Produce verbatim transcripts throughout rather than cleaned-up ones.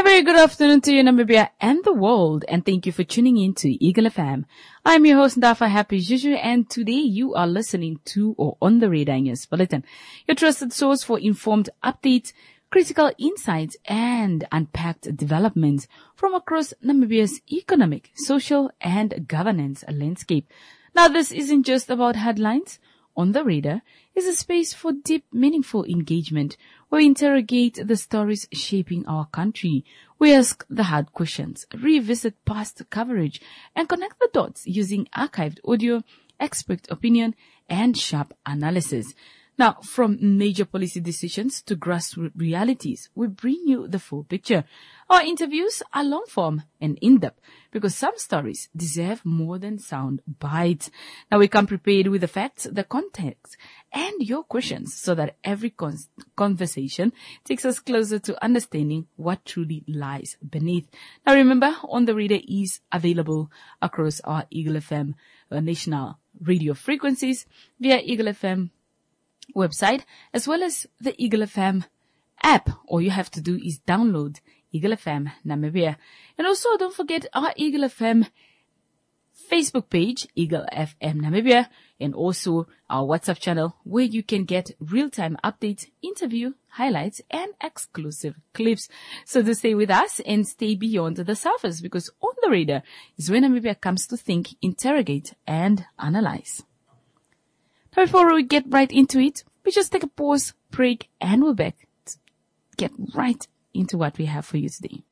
A very good afternoon to you, Namibia and the world, and thank you for tuning in to Eagle F M. I'm your host, Ndafa Happy Juju, and today you are listening to or on the Radar News Bulletin, your trusted source for informed updates, critical insights, and unpacked developments from across Namibia's economic, social, and governance landscape. Now, this isn't just about headlines. On the Radar is a space for deep, meaningful engagement where we interrogate the stories shaping our country. We ask the hard questions, revisit past coverage, and connect the dots using archived audio, expert opinion, and sharp analysis. Now, from major policy decisions to grassroots realities, we bring you the full picture. Our interviews are long form and in-depth because some stories deserve more than sound bites. Now, we come prepared with the facts, the context, and your questions so that every con- conversation takes us closer to understanding what truly lies beneath. Now, remember, On the Radar is available across our Eagle F M uh, national radio frequencies via Eagle F M website, as well as the Eagle F M app. All you have to do is download Eagle F M Namibia. And also don't forget our Eagle F M Facebook page, Eagle F M Namibia, and also our WhatsApp channel where you can get real-time updates, interview highlights, and exclusive clips. So do stay with us and stay beyond the surface, because On the Radar is where Namibia comes to think, interrogate, and analyze. Now, before we get right into it, we just take a pause, break, and we're back to get right into what we have for you today.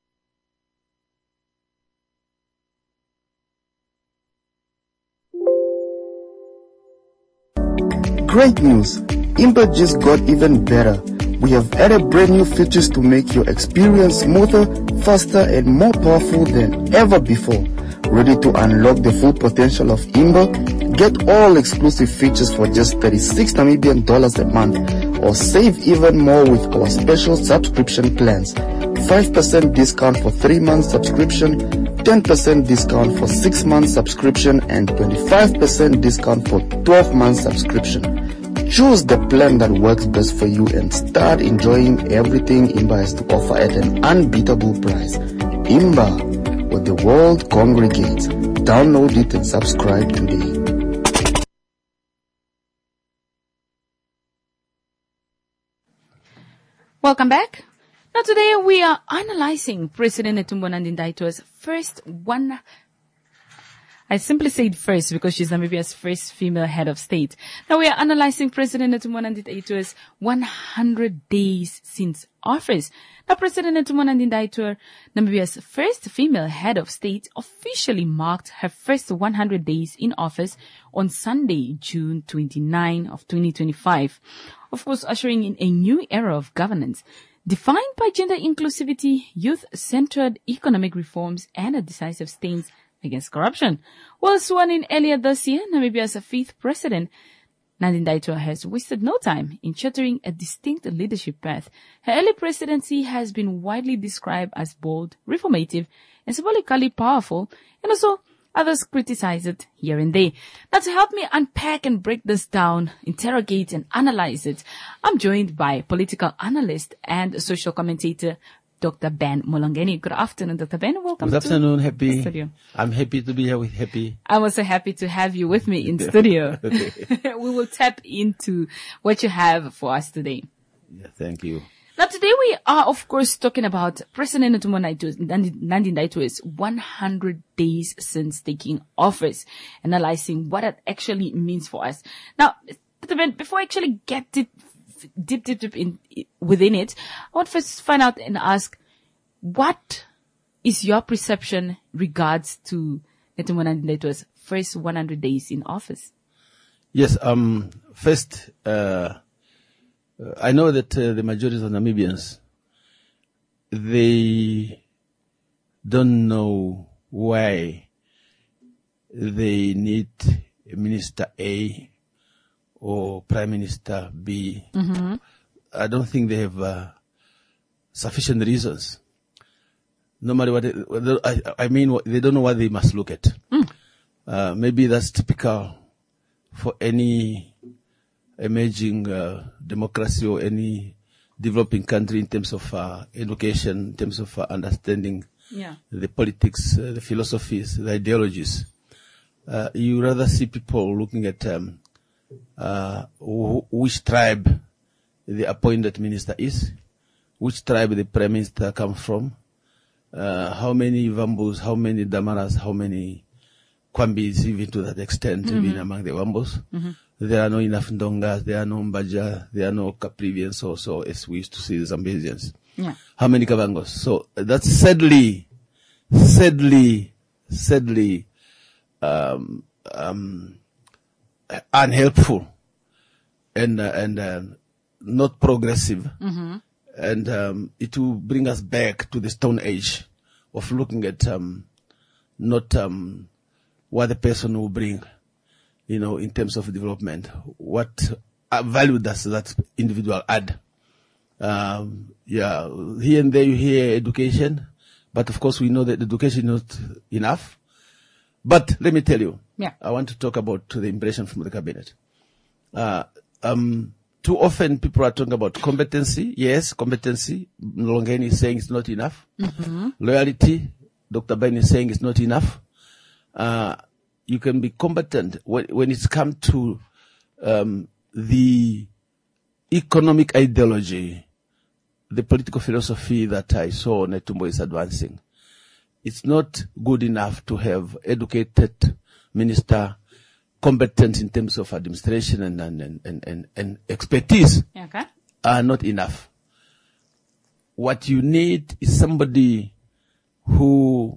Great news! Imba just got even better. We have added brand new features to make your experience smoother, faster, and more powerful than ever before. Ready to unlock the full potential of Imba? Get all exclusive features for just thirty-six Namibian dollars a month, or save even more with our special subscription plans. five percent discount for three months subscription, ten percent discount for six months subscription, and twenty-five percent discount for twelve months subscription. Choose the plan that works best for you and start enjoying everything Imba has to offer at an unbeatable price. Imba, where the world congregates. Download it and subscribe today. Welcome back. Now today we are analyzing President Netumbo Nandi Ndaitwah's first one, I simply said first because she's Namibia's first female head of state. Now we are analyzing President Netumbo Nandi Ndaitwah's one hundred days since office. Now President Netumbo Nandi Ndaitwah, Namibia's first female head of state, officially marked her first one hundred days in office on Sunday, June twenty-ninth of twenty twenty-five. Of course, ushering in a new era of governance defined by gender inclusivity, youth-centered economic reforms, and a decisive stance against corruption. While sworn in earlier this year, Namibia's fifth president, Nandi Ndaitwah has wasted no time in charting a distinct leadership path. Her early presidency has been widely described as bold, reformative, and symbolically powerful, and also others criticize it here and there. Now, to help me unpack and break this down, interrogate and analyze it, I'm joined by political analyst and social commentator, Doctor Ben Molongeni. Good afternoon, Doctor Ben. Welcome. Good afternoon, to Happy. the studio. I'm happy to be here with Happy. I'm also happy to have you with me in studio. We will tap into what you have for us today. Yeah, thank you. Now, today we are, of course, talking about President Netumbo Nandi Ndaitwah's one hundred days since taking office, analyzing what it actually means for us. Now, before I actually get deep, deep, deep, deep in, within it, I want first to find out and ask, what is your perception regards to Netumbo Nandi Ndaitwah's first one hundred days in office? Yes, um, first, uh, I know that uh, the majority of Namibians, they don't know why they need Minister A or Prime Minister B. Mm-hmm. I don't think they have uh, sufficient reasons. No matter what, it, I, I mean, they don't know what they must look at. Mm. Uh, maybe that's typical for any emerging uh, democracy or any developing country in terms of uh, education, in terms of uh, understanding Yeah. the politics, uh, the philosophies, the ideologies. Uh, you rather see people looking at um, uh, wh- which tribe the appointed minister is, which tribe the prime minister comes from, uh, how many Wambus, how many Damaras, how many Kwambis, even to that extent, mm-hmm. even among the Wambus. Mm-hmm. There are no enough Ndongas, there are no Mbaja, there are no Caprivians also, as we used to see the Zambesians. Yeah. How many Kabangos? So that's sadly, sadly, sadly, um, um, unhelpful and, uh, and, uh, not progressive. Mm-hmm. And, um, it will bring us back to the Stone Age of looking at, um, not, um, what the person will bring, you know, in terms of development. What uh, value does that individual add? Um, yeah, here and there you hear education, but of course we know that education is not enough. But let me tell you, yeah. I want to talk about the impression from the cabinet. Uh, um, too often people are talking about competency. Yes, competency. Longeni is saying it's not enough. Mm-hmm. Loyalty. Doctor Ben is saying it's not enough. Uh, you can be competent when, when it's come to, um, the economic ideology, the political philosophy that I saw Netumbo is advancing. It's not good enough to have educated minister, competent in terms of administration and, and, and, and, and expertise. Okay. Are not enough. What you need is somebody who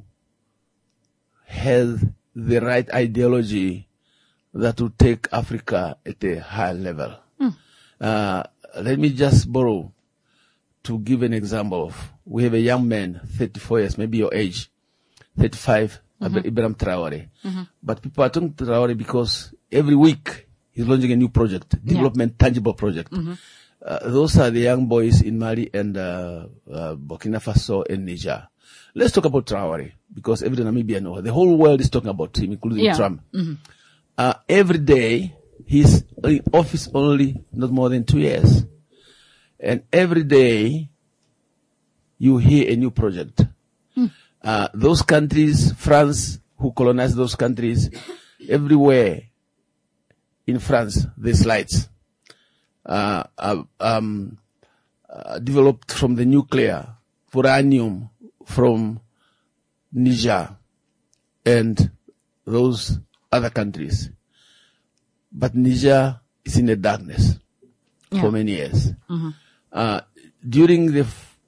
has the right ideology that will take Africa at a high level. Mm. Uh, let me just borrow to give an example of, we have a young man, thirty-four years, maybe your age, thirty-five, mm-hmm. Ibrahim Traore. Mm-hmm. But people are talking to Traore because every week he's launching a new project, development, yeah. tangible project. Mm-hmm. Uh, those are the young boys in Mali and uh, uh, Burkina Faso and Niger. Let's talk about Traore, because every Namibian knows. The whole world is talking about him, including yeah. Trump. Mm-hmm. Uh, every day, he's in office only not more than two years. And every day, you hear a new project. Mm. Uh, those countries, France, who colonized those countries, everywhere in France, there's lights, uh, uh, um, uh, developed from the nuclear, uranium, from Niger and those other countries. But Niger is in the darkness yeah. for many years. Mm-hmm. Uh, during the f-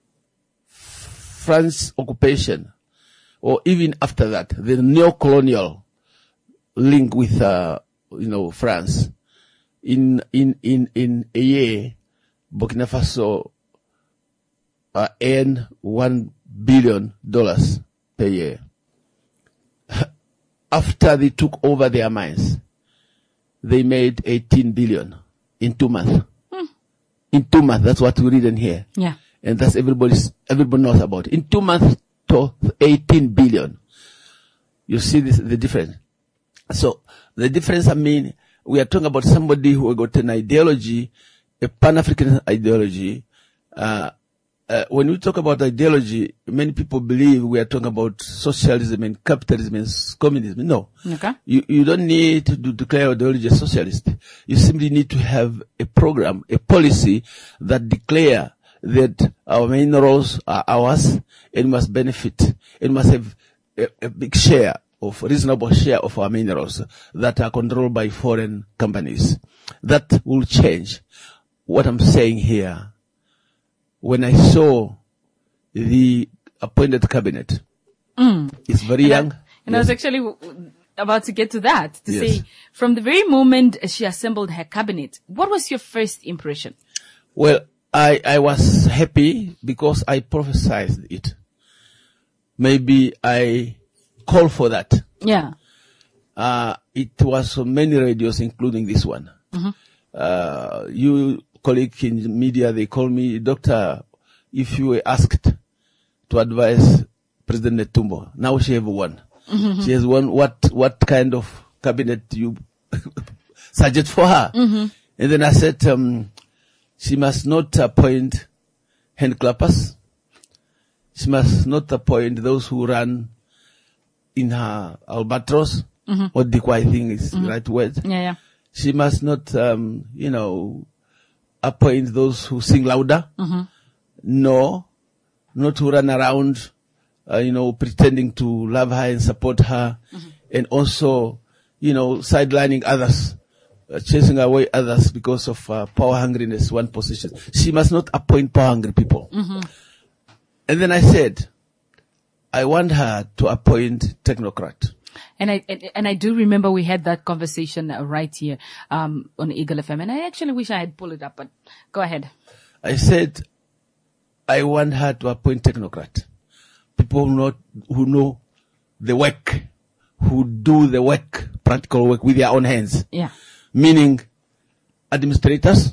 France occupation, or even after that, the neo-colonial link with, uh, you know, France, in, in, in, in a year, Burkina Faso, uh, earned one billion dollars per year. After they took over their mines, they made eighteen billion in two months. Hmm. In two months, that's what we read in here. Yeah. And that's everybody's, everybody knows about it. In two months to eighteen billion. You see this, the difference. So, the difference, I mean, we are talking about somebody who got an ideology, a Pan-African ideology, uh, Uh, when we talk about ideology, many people believe we are talking about socialism and capitalism and communism. No. Okay. You, you don't need to declare ideology as socialist. You simply need to have a program, a policy that declare that our minerals are ours and must benefit and must have a, a big share of, reasonable share of our minerals that are controlled by foreign companies. That will change. What I'm saying here, when I saw the appointed cabinet, mm. it's very and young. I, and yes. I was actually w- about to get to that, to yes. say, from the very moment she assembled her cabinet, what was your first impression? Well, I, I was happy because I prophesied it. Maybe I called for that. Yeah. Uh, it was on many radios, including this one. Mm-hmm. Uh, you, colleague in media, they call me, Doctor, if you were asked to advise President Netumbo, now she have one. Mm-hmm. She has one, what, what kind of cabinet you suggest for her? Mm-hmm. And then I said, um, she must not appoint hand clappers. She must not appoint those who run in her albatross, mm-hmm. or decoy, I think is mm-hmm. the right word. Yeah, yeah. She must not, um, you know, appoint those who sing louder. Mm-hmm. No, not to run around, uh, you know, pretending to love her and support her, mm-hmm. and also, you know, sidelining others, uh, chasing away others because of uh, power hungriness, one position. She must not appoint power hungry people. Mm-hmm. And then I said, I want her to appoint technocrat. And I and, and I do remember we had that conversation right here um, on Eagle F M, and I actually wish I had pulled it up, but go ahead. I said, I want her to appoint technocrat, people who know, who know the work, who do the work, practical work with their own hands. Yeah. Meaning administrators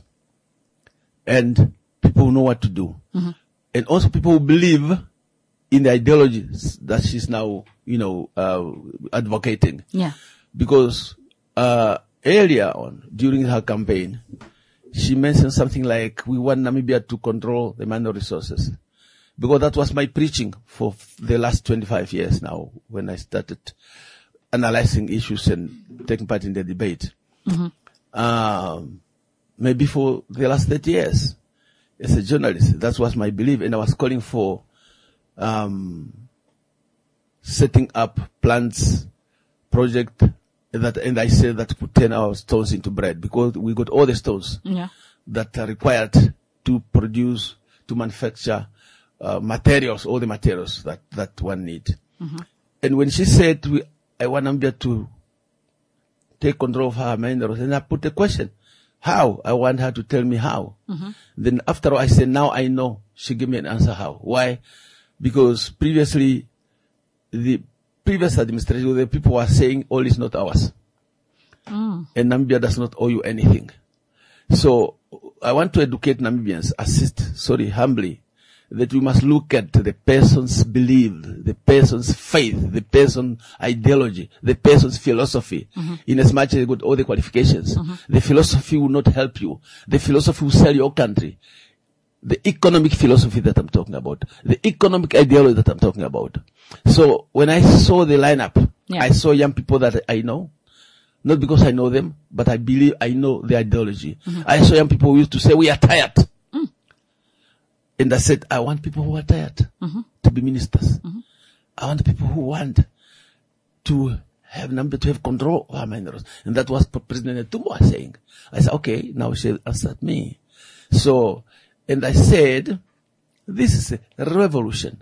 and people who know what to do. Mm-hmm. And also people who believe in the ideologies that she's now, you know, uh, advocating. Yeah. Because, uh, earlier on, during her campaign, she mentioned something like, we want Namibia to control the mineral resources. Because that was my preaching for the last twenty-five years now, when I started analyzing issues and taking part in the debate. Mm-hmm. Um, maybe for the last thirty years. As a journalist, that was my belief, and I was calling for um, setting up plants, project that, and I said that could turn our stones into bread, because we got all the stones yeah. that are required to produce, to manufacture uh, materials, all the materials that, that one need. Mm-hmm. And when she said, we, I want Namibia to take control of her minerals, and I put a question. How? I want her to tell me how. Mm-hmm. Then after all, I said, now I know. She gave me an answer how. Why? Because previously, the previous administration, the people were saying, all is not ours. Mm. And Namibia does not owe you anything. So I want to educate Namibians, assist, sorry, humbly, that we must look at the person's belief, the person's faith, the person's ideology, the person's philosophy, mm-hmm. in as much as they got all the qualifications. Mm-hmm. The philosophy will not help you. The philosophy will sell your country. The economic philosophy that I'm talking about, the economic ideology that I'm talking about. So when I saw the lineup, yeah. I saw young people that I know, not because I know them, but I believe I know the ideology. Mm-hmm. I saw young people who used to say, we are tired. And I said, I want people who are tired mm-hmm. to be ministers. Mm-hmm. I want people who want to have number to have control of our minerals. And that was what President Netumbo was saying. I said, okay, now she answered me. So, and I said, this is a revolution.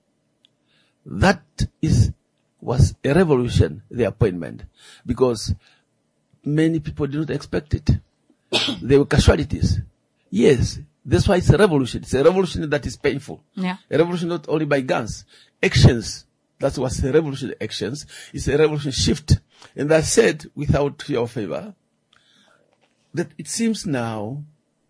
That is, was a revolution, the appointment, because many people did not expect it. There were casualties. Yes. That's why it's a revolution. It's a revolution that is painful. Yeah. A revolution not only by guns. Actions. That was a revolution actions. It's a revolution shift. And I said, without your favor, that it seems now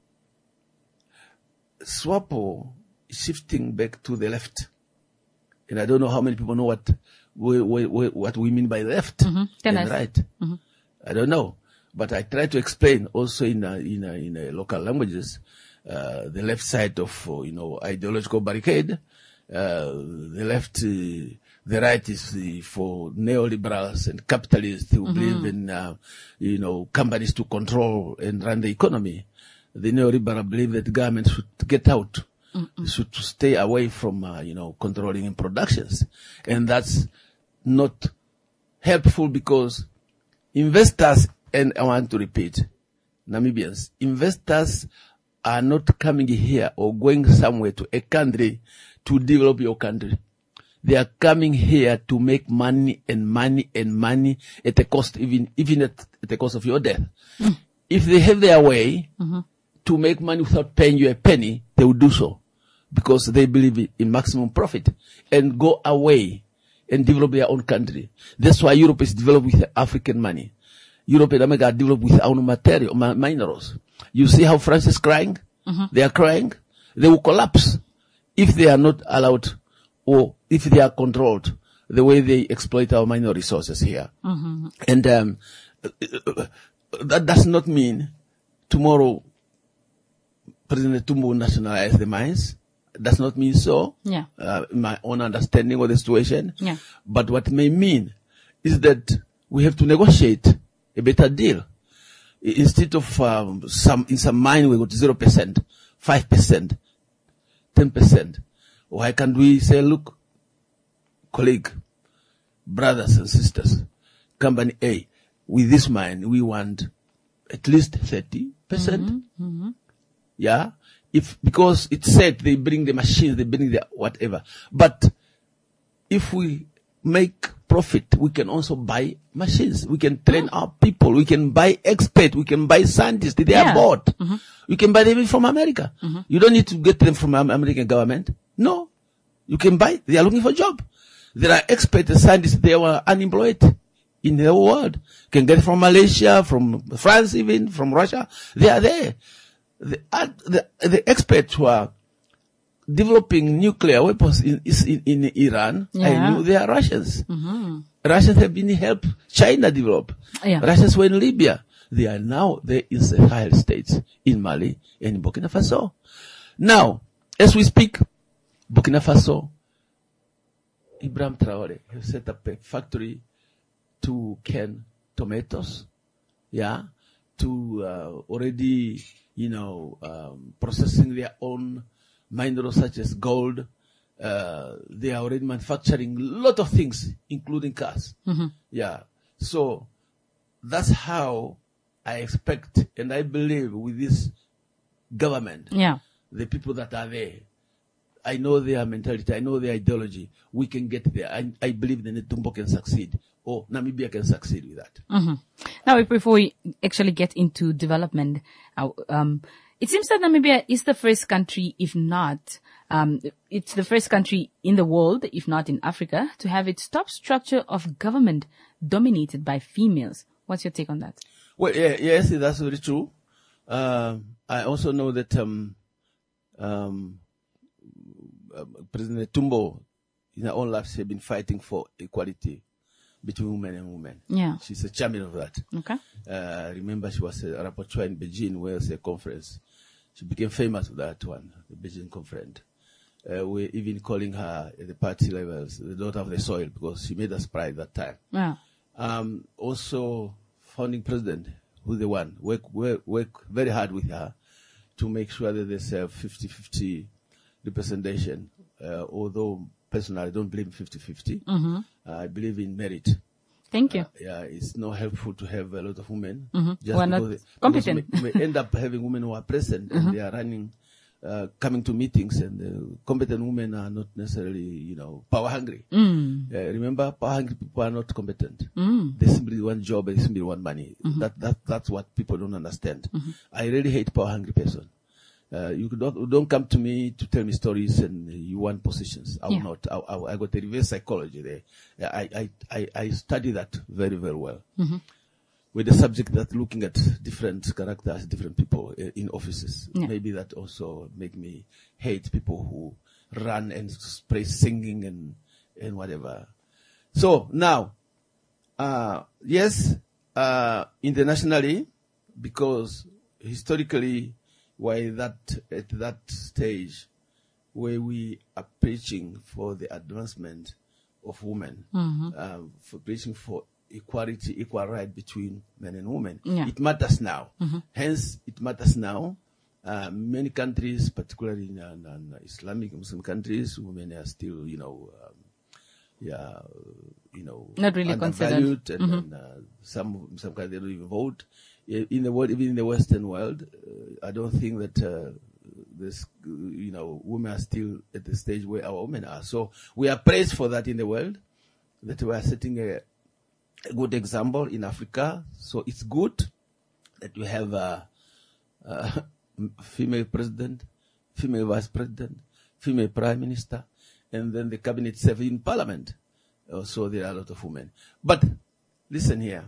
SWAPO is shifting back to the left. And I don't know how many people know what we, we, we, what we mean by left mm-hmm. and right. Mm-hmm. I don't know. But I try to explain also in uh, in, uh, in uh, local languages. Uh, the left side of, uh, you know, ideological barricade, uh, the left, uh, the right is uh, for neoliberals and capitalists who mm-hmm. believe in, uh, you know, companies to control and run the economy. The neoliberal believe that government should get out, mm-hmm. should stay away from, uh, you know, controlling in productions. And that's not helpful because investors, and I want to repeat, Namibians, investors are not coming here or going somewhere to a country to develop your country. They are coming here to make money and money and money at a cost, even, even at, at the cost of your death. Mm. If they have their way mm-hmm. to make money without paying you a penny, they will do so because they believe in maximum profit and go away and develop their own country. That's why Europe is developed with African money. Europe and America are developed with our own material, minerals. You see how France is crying? Mm-hmm. They are crying. They will collapse if they are not allowed or if they are controlled the way they exploit our mineral resources here. Mm-hmm. And um, that does not mean tomorrow President Netumbo will nationalize the mines. does not mean so. Yeah. Uh, my own understanding of the situation. Yeah. But what it may mean is that we have to negotiate a better deal. I- Instead of um, some in some mind we got zero percent, five percent, ten percent. Why can't we say, look, colleague, brothers and sisters, company A, with this mind we want at least thirty percent. Yeah. If, because it's said they bring the machines, they bring the whatever. But if we make profit, we can also buy machines. We can train our people. We can buy experts. We can buy scientists. They Yeah. are bought. We can buy them from America. You don't need to get them from Am- American government. No. You can buy. They are looking for a job. There are experts and scientists. They were unemployed in the whole world. You can get from Malaysia, from France, even from Russia. They are there. The, uh, the, the experts who are developing nuclear weapons in, is in, in Iran, I Yeah. knew they are Russians. Russians have been help China develop. Yeah. Russians were in Libya. They are now there in the Sahel states, in Mali and in Burkina Faso. Now, as we speak, Burkina Faso, Ibrahim Traore has set up a factory to can tomatoes, yeah, to uh, already, you know, um, processing their own minerals such as gold. Uh, they are already manufacturing a lot of things, including cars. Yeah. So that's how I expect and I believe with this government, Yeah. the people that are there, I know their mentality, I know their ideology. We can get there. I, I believe the Netumbo can succeed, or Namibia can succeed with that. Now, if- before we actually get into development, uh, um, it seems that Namibia is the first country, if not, um, it's the first country in the world, if not in Africa, to have its top structure of government dominated by females. What's your take on that? Well, yeah, yes, that's very true. Um, I also know that um, um, uh, President Netumbo, in her own life, she has been fighting for equality between women and women. Yeah. She's a champion of that. Okay. Uh, remember, she was a rapporteur in Beijing, where was a conference. She became famous with that one, the Beijing conference. Uh, we're even calling her at the party levels the daughter of the soil because she made us pride that time. Yeah. Um, also, founding president, who's the one, work, work, work very hard with her to make sure that there's a fifty-fifty representation. Uh, although personally, I don't believe in fifty-fifty. Uh, I believe in merit. Thank you. Uh, yeah, it's not helpful to have a lot of women. Who are not because, competent. because we, we end up having women who are present and they are running, uh, coming to meetings, and uh, competent women are not necessarily, you know, power hungry. Mm. Uh, remember, power hungry people are not competent. Mm. They simply want job, they simply want money. That that that's what people don't understand. I really hate power hungry person. Uh, you could not, don't come to me to tell me stories and you want positions. I will Yeah. not. I, I, I got a reverse psychology there. I, I, I, I study that very, very well. With the subject that looking at different characters, different people uh, in offices. Yeah. Maybe that also make me hate people who run and spray singing and, and whatever. So now, uh, yes, uh, internationally, because historically, why that at that stage where we are preaching for the advancement of women, um, for preaching for equality, equal right between men and women, Yeah. it matters now. Hence, it matters now. Uh, many countries, particularly in, uh, in Islamic Muslim countries, women are still, you know, um, yeah, you know, Not really undervalued, considered. and, and uh, some some countries they don't even vote. In the world, even in the Western world, uh, I don't think that uh, this, you know, women are still at the stage where our women are. So we are praised for that in the world, that we are setting a, a good example in Africa. So it's good that we have a, a female president, female vice president, female prime minister, and then the cabinet itself in parliament. Uh, so there are a lot of women. But listen here.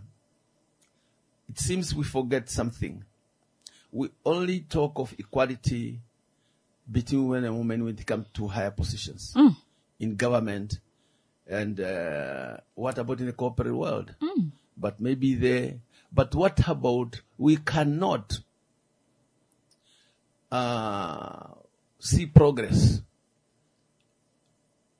It seems we forget something. We only talk of equality between men and women when it comes to higher positions in government, and uh, what about in the corporate world? But maybe there. But what about we cannot uh, see progress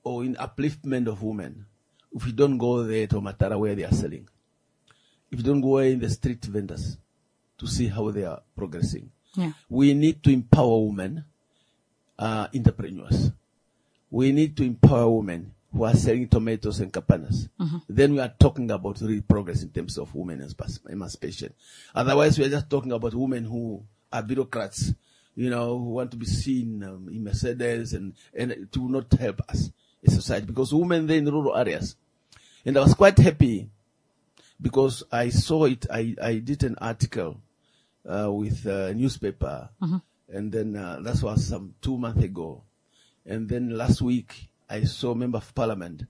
or in upliftment of women if we don't go there to Matara where they are selling. If you don't go in the street vendors to see how they are progressing. Yeah. We need to empower women, uh, entrepreneurs. We need to empower women who are selling tomatoes and capanas. Mm-hmm. Then we are talking about real progress in terms of women emancipation. Otherwise, we are just talking about women who are bureaucrats, you know, who want to be seen um, in Mercedes and, and it will not help us in society because women there in rural areas. And I was quite happy because I saw it, I, I did an article uh, with a newspaper, mm-hmm. and then uh, that was some two months ago. And then last week, I saw a member of parliament,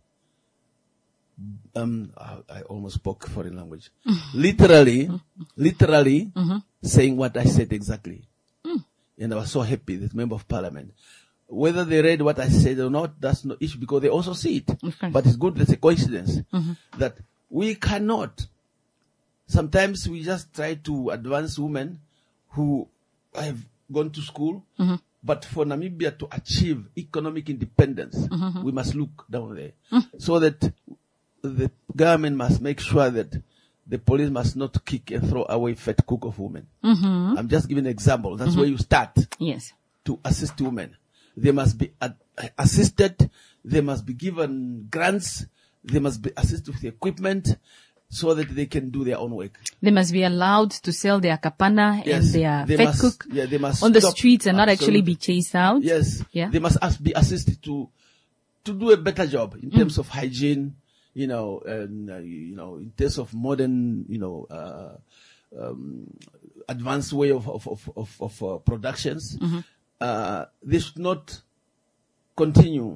um, I, I almost spoke foreign language, literally, mm-hmm. literally mm-hmm. saying what I said exactly. Mm. And I was so happy, that member of parliament. Whether they read what I said or not, that's no issue because they also see it. Okay. But it's good, that's a coincidence, mm-hmm. that we cannot. Sometimes we just try to advance women who have gone to school, mm-hmm. but for Namibia to achieve economic independence, mm-hmm. we must look down there. Mm-hmm. So that the government must make sure that the police must not kick and throw away fat cook of women. Mm-hmm. I'm just giving an example. That's mm-hmm. where you start. Yes. To assist women. They must be ad- assisted. They must be given grants. They must be assisted with equipment so that they can do their own work. They must be allowed to sell their kapana yes, and their they fat must, cook yeah, they must on the stop. streets and Absolutely. Not actually be chased out. Yes. Yeah. They must as- be assisted to to do a better job in terms mm. of hygiene, you know, and, uh, you know, in terms of modern, you know, uh, um, advanced way of, of, of, of, of uh, productions. Mm-hmm. Uh, they should not continue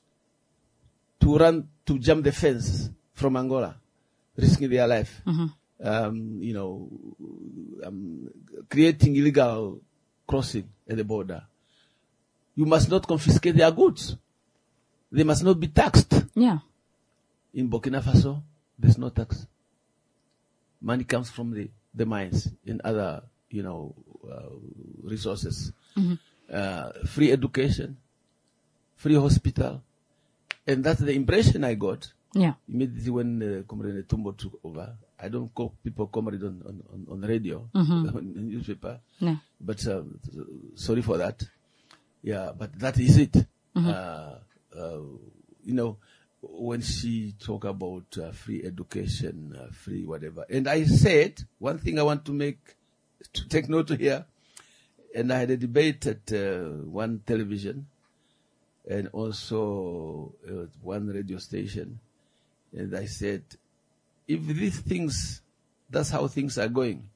to run, to jump the fence from Angola, risking their life. Mm-hmm. Um, you know, um, creating illegal crossing at the border. You must not confiscate their goods. They must not be taxed. Yeah. In Burkina Faso, there's no tax. Money comes from the, the mines and other, you know, uh, resources. Mm-hmm. Uh, free education, free hospital. And that's the impression I got. Yeah. Immediately when uh, Comrade Netumbo took over. I don't call people comrade on, on, on the radio, mm-hmm. on the newspaper. No. But uh, sorry for that. Yeah, but that is it. Mm-hmm. Uh, uh, you know, when she talk about uh, free education, uh, free whatever. And I said, one thing I want to make, to take note of here, and I had a debate at uh, one television and also uh, one radio station. And I said, if these things, that's how things are going,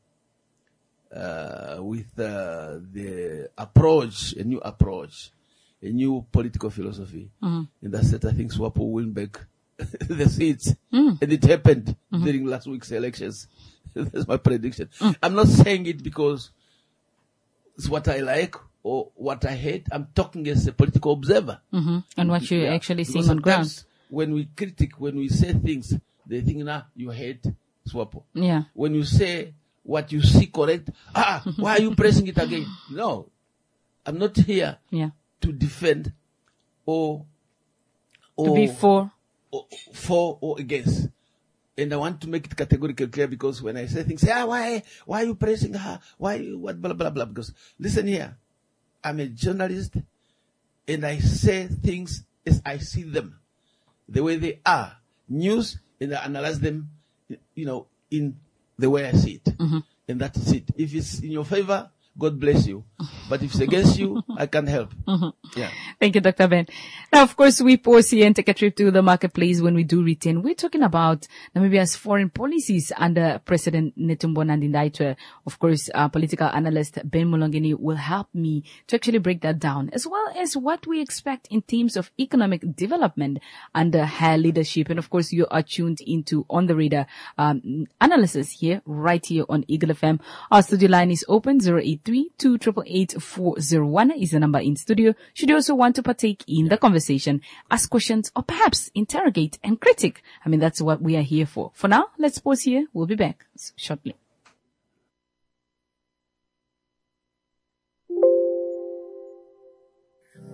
uh, with uh, the approach, a new approach, a new political philosophy, mm-hmm. and that's it, I think SWAPO will win back the seats. Mm. And it happened mm-hmm. during last week's elections. That's my prediction. Mm. I'm not saying it because it's what I like or what I hate. I'm talking as a political observer. Mm-hmm. And what you're yeah. actually seeing on ground. When we critic, when we say things, they think, nah, you hate SWAPO. Yeah. When you say what you see correct, ah, why are you pressing it again? No. I'm not here yeah. to defend or, or to be for or, for or against. And I want to make it categorically clear because when I say things, say, ah, why, why are you praising her? Why, what, blah, blah, blah. Because listen here, I'm a journalist and I say things as I see them, the way they are. News, and I analyze them, you know, in the way I see it. Mm-hmm. And that's it. If it's in your favor, God bless you. But if it's against you, I can't help. Mm-hmm. Yeah. Thank you, Doctor Ben. Now, of course, we pause here and take a trip to the marketplace. When we do return, we're talking about Namibia's foreign policies under President Netumbo Nandi-Ndaitwah. Of course, our political analyst Ben Molongeni will help me to actually break that down, as well as what we expect in terms of economic development under her leadership. And of course, you are tuned into On the Radar um, analysis here, right here on Eagle F M. Our studio line is open. zero eight three two eight eight four zero one is the number in studio. Should you also want to partake in the conversation, ask questions, or perhaps interrogate and critic, I mean, that's what we are here for. For now, let's pause here. We'll be back shortly.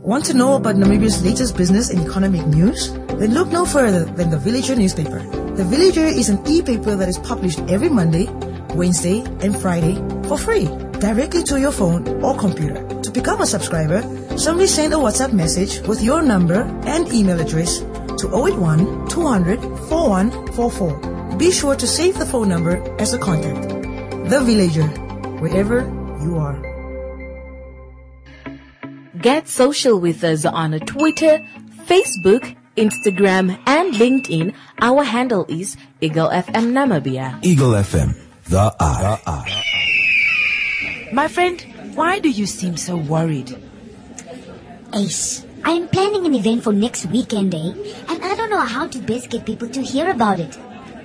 Want to know about Namibia's latest business and economic news? Then look no further than The Villager newspaper. The Villager is an e-paper that is published every Monday, Wednesday, and Friday for free, directly to your phone or computer. To become a subscriber, simply send a WhatsApp message with your number and email address to zero eight one, two hundred, four one four four. Be sure to save the phone number as a contact. The Villager, wherever you are. Get social with us on Twitter, Facebook, Instagram, and LinkedIn. Our handle is Eagle F M Namibia. Eagle F M, the eye. My friend, why do you seem so worried? Ace, I am planning an event for next weekend, eh? And I don't know how to best get people to hear about it.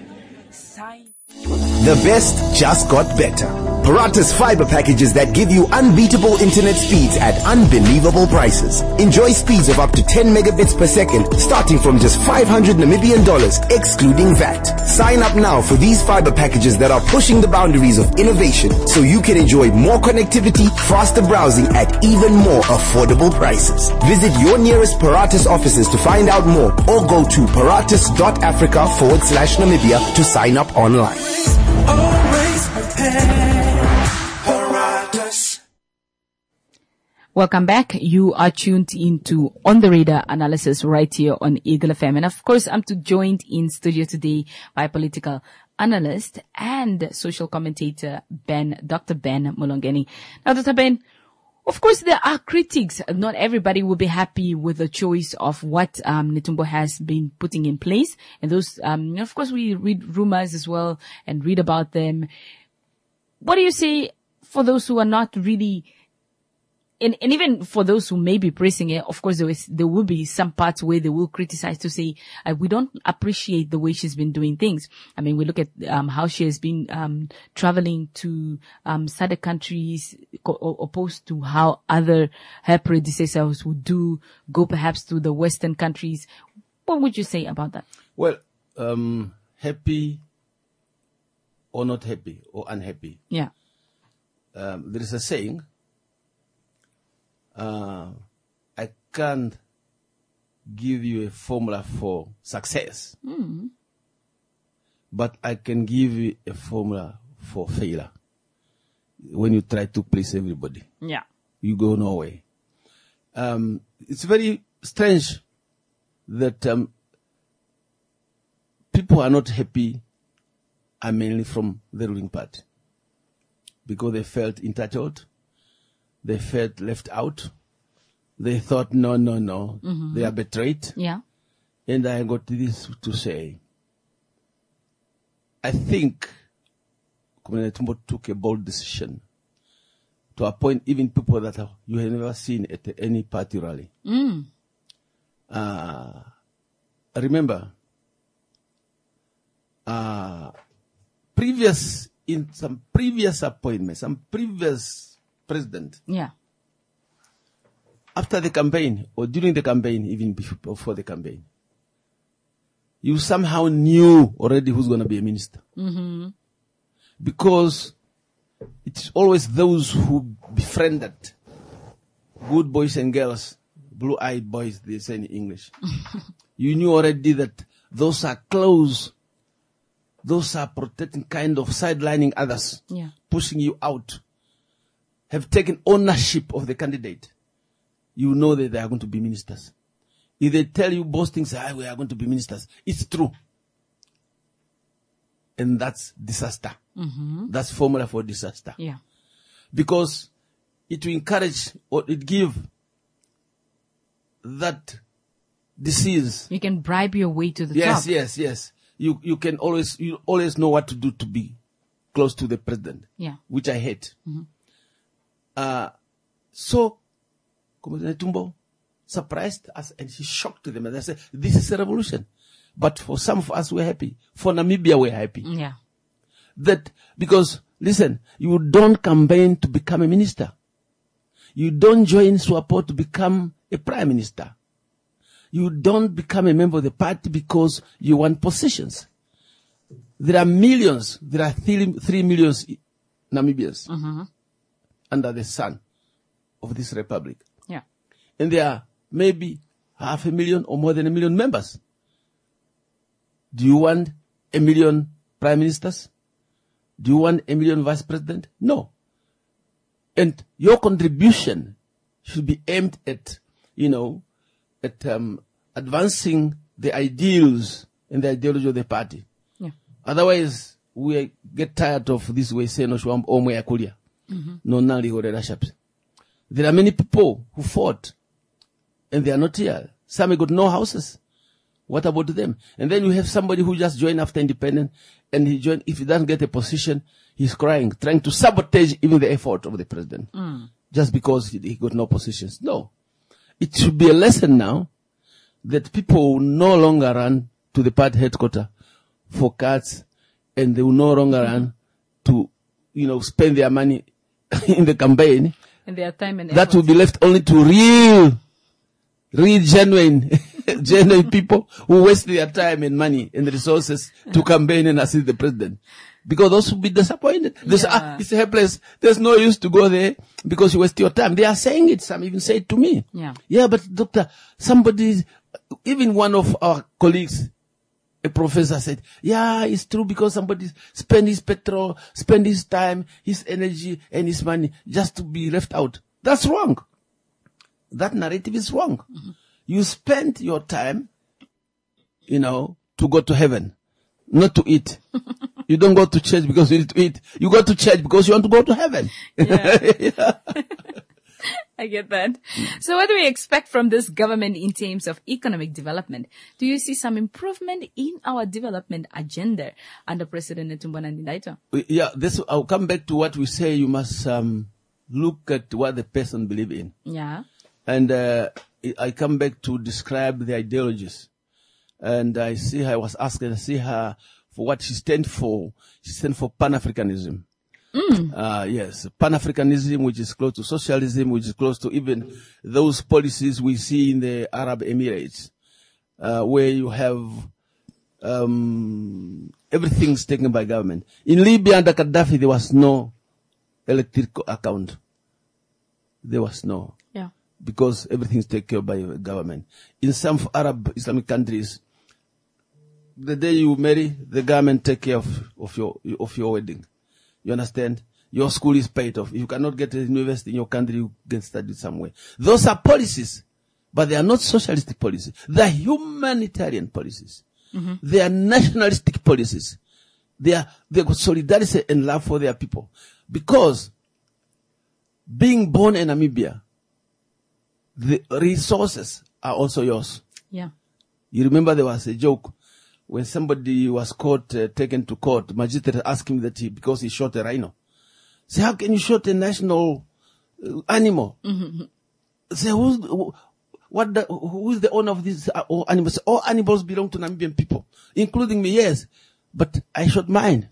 The best just got better. Paratus fiber packages that give you unbeatable internet speeds at unbelievable prices. Enjoy speeds of up to ten megabits per second, starting from just five hundred Namibian dollars, excluding V A T. Sign up now for these fiber packages that are pushing the boundaries of innovation, so you can enjoy more connectivity, faster browsing at even more affordable prices. Visit your nearest Paratus offices to find out more, or go to paratus.africa forward slash Namibia to sign up online. Always prepared. Welcome back. You are tuned into On the Radar analysis right here on Eagle F M. And of course, I'm joined in studio today by political analyst and social commentator Ben, Doctor Ben Molongeni. Now, Doctor Ben, of course, there are critics. Not everybody will be happy with the choice of what um, Netumbo has been putting in place. And those, um, of course, we read rumors as well and read about them. What do you say for those who are not really, and, and even for those who may be praising it? Of course, there is, there will be some parts where they will criticize to say, uh, we don't appreciate the way she's been doing things. I mean, we look at, um, how she has been, um, traveling to, um, S A D C countries, co- opposed to how other, her predecessors would do, go perhaps to the Western countries. What would you say about that? Well, um, happy or not happy or unhappy. Yeah. Um, there is a saying, uh, I can't give you a formula for success, mm. but I can give you a formula for failure. When you try to please everybody, yeah, you go nowhere. Um, it's very strange that um, people are not happy, are mainly from the ruling party, because they felt entitled, they felt left out, they thought, no, no, no, mm-hmm. they are betrayed. Yeah. And I got this to say. I think Comrade Netumbo took a bold decision to appoint even people that you have never seen at any party rally. Mm. Uh, remember, uh, previous, in some previous appointments, some previous president, yeah, after the campaign or during the campaign, even before the campaign, you somehow knew already who's going to be a minister. Mm-hmm. Because it's always those who befriended good boys and girls, blue-eyed boys, they say in English. You knew already that those are close, those are protecting, kind of sidelining others, yeah, pushing you out, have taken ownership of the candidate. You know that they are going to be ministers. If they tell you boasting, say, ah, we are going to be ministers, it's true. And that's disaster. mm-hmm. That's formula for disaster. Yeah. Because it will encourage or it give that disease. You can bribe your way to the yes, top. Yes, yes, yes. You you can always you always know what to do to be close to the president. Yeah. Which I hate. Mm-hmm. Uh, so, Comrade Netumbo surprised us and he shocked them. And they said, this is a revolution. But for some of us, we're happy. For Namibia, we're happy. Yeah. That, because, listen, you don't campaign to become a minister. You don't join SWAPO to become a prime minister. You don't become a member of the party because you want positions. There are millions, there are three, three millions Namibians mm-hmm. under the sun of this republic. Yeah. And there are maybe half a million or more than a million members. Do you want a million prime ministers? Do you want a million vice president? No. And your contribution should be aimed at, you know, at um, advancing the ideals and the ideology of the party. Yeah. Otherwise, we get tired of this way saying, mm-hmm. no, leadership. There are many people who fought and they are not here. Some have got no houses. What about them? And then you have somebody who just joined after independence, and he joined, if he doesn't get a position, he's crying, trying to sabotage even the effort of the president. Mm. Just because he, he got no positions. No. It should be a lesson now that people will no longer run to the party headquarters for cards, and they will no longer run to, you know, spend their money in the campaign. And their time and That effort. will be left only to real, real genuine, genuine people who waste their time and money and resources to campaign and assist the president. Because those will be disappointed. They say, ah, it's helpless. There's no use to go there because you waste your time. They are saying it. Some even say it to me. Yeah. Yeah, but doctor, somebody, even one of our colleagues, a professor said, yeah, it's true because somebody spend his petrol, spend his time, his energy and his money just to be left out. That's wrong. That narrative is wrong. Mm-hmm. You spend your time, you know, to go to heaven, not to eat. You don't go to church because you need to eat. You go to church because you want to go to heaven. Yeah. Yeah. I get that. So what do we expect from this government in terms of economic development? Do you see some improvement in our development agenda under President Netumbo Nandi-Ndaitwah? Yeah, this, I'll come back to what we say. You must um, look at what the person believes in. Yeah. And uh, I come back to describe the ideologies. And I see her, I was asking, I see her for what she stands for. She stands for Pan-Africanism. Mm. Uh, yes, Pan-Africanism, which is close to socialism, which is close to even those policies we see in the Arab Emirates, uh, where you have, um, everything's taken by government. In Libya under Gaddafi, there was no electric account. There was no. Yeah. Because everything's taken care of by government. In some Arab Islamic countries, the day you marry, the government take care of, of your, of your wedding. You understand? Your school is paid off. If you cannot get a university in your country, you can study somewhere. Those are policies, but they are not socialistic policies. They are humanitarian policies. Mm-hmm. They are nationalistic policies. They are, they got solidarity and love for their people. Because being born in Namibia, the resources are also yours. Yeah. You remember there was a joke when somebody was caught, uh, taken to court. Magistrate asked him that he, because he shot a rhino. Say, how can you shoot a national uh, animal? Mm-hmm. Say, who's, what the, who is the owner of these uh, animals? All animals belong to Namibian people, including me, yes. But I shot mine.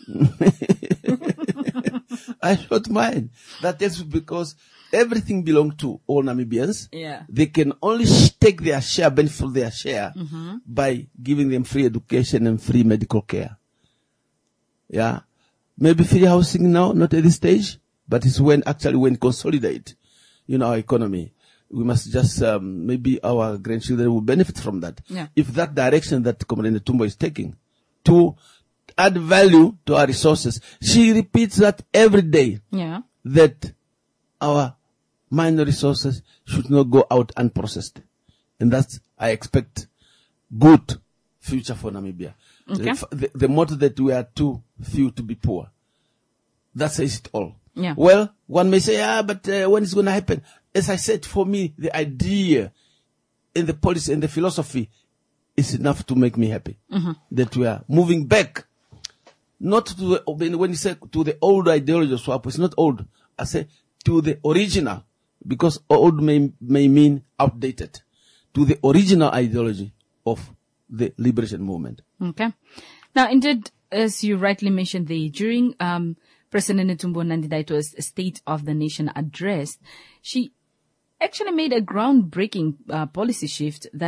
I shot mine. That is because everything belongs to all Namibians. Yeah. They can only sh- take their share, benefit from their share, mm-hmm. by giving them free education and free medical care. Yeah. Maybe free housing now, not at this stage, but it's when actually when consolidate, you know, our economy. We must just, um, maybe our grandchildren will benefit from that. Yeah. If that direction that Comrade Netumbo is taking to add value to our resources. She repeats that every day. Yeah. That our minor resources should not go out unprocessed. And that's, I expect, good future for Namibia. Okay. The, the, the motto that we are too few to be poor. That says it all. Yeah. Well, one may say, ah, but uh, when it's going to happen? As I said, for me, the idea and the policy and the philosophy is enough to make me happy. Mm-hmm. That we are moving back. Not to the, when you say to the old ideology of swap, it's not old. I say to the original, because old may, may mean outdated. To the original ideology of the liberation movement. Okay. Now, indeed, as you rightly mentioned there, during um, President Netumbo Nandi-Ndaitwah's State of the Nation address, she actually made a groundbreaking uh, policy shift that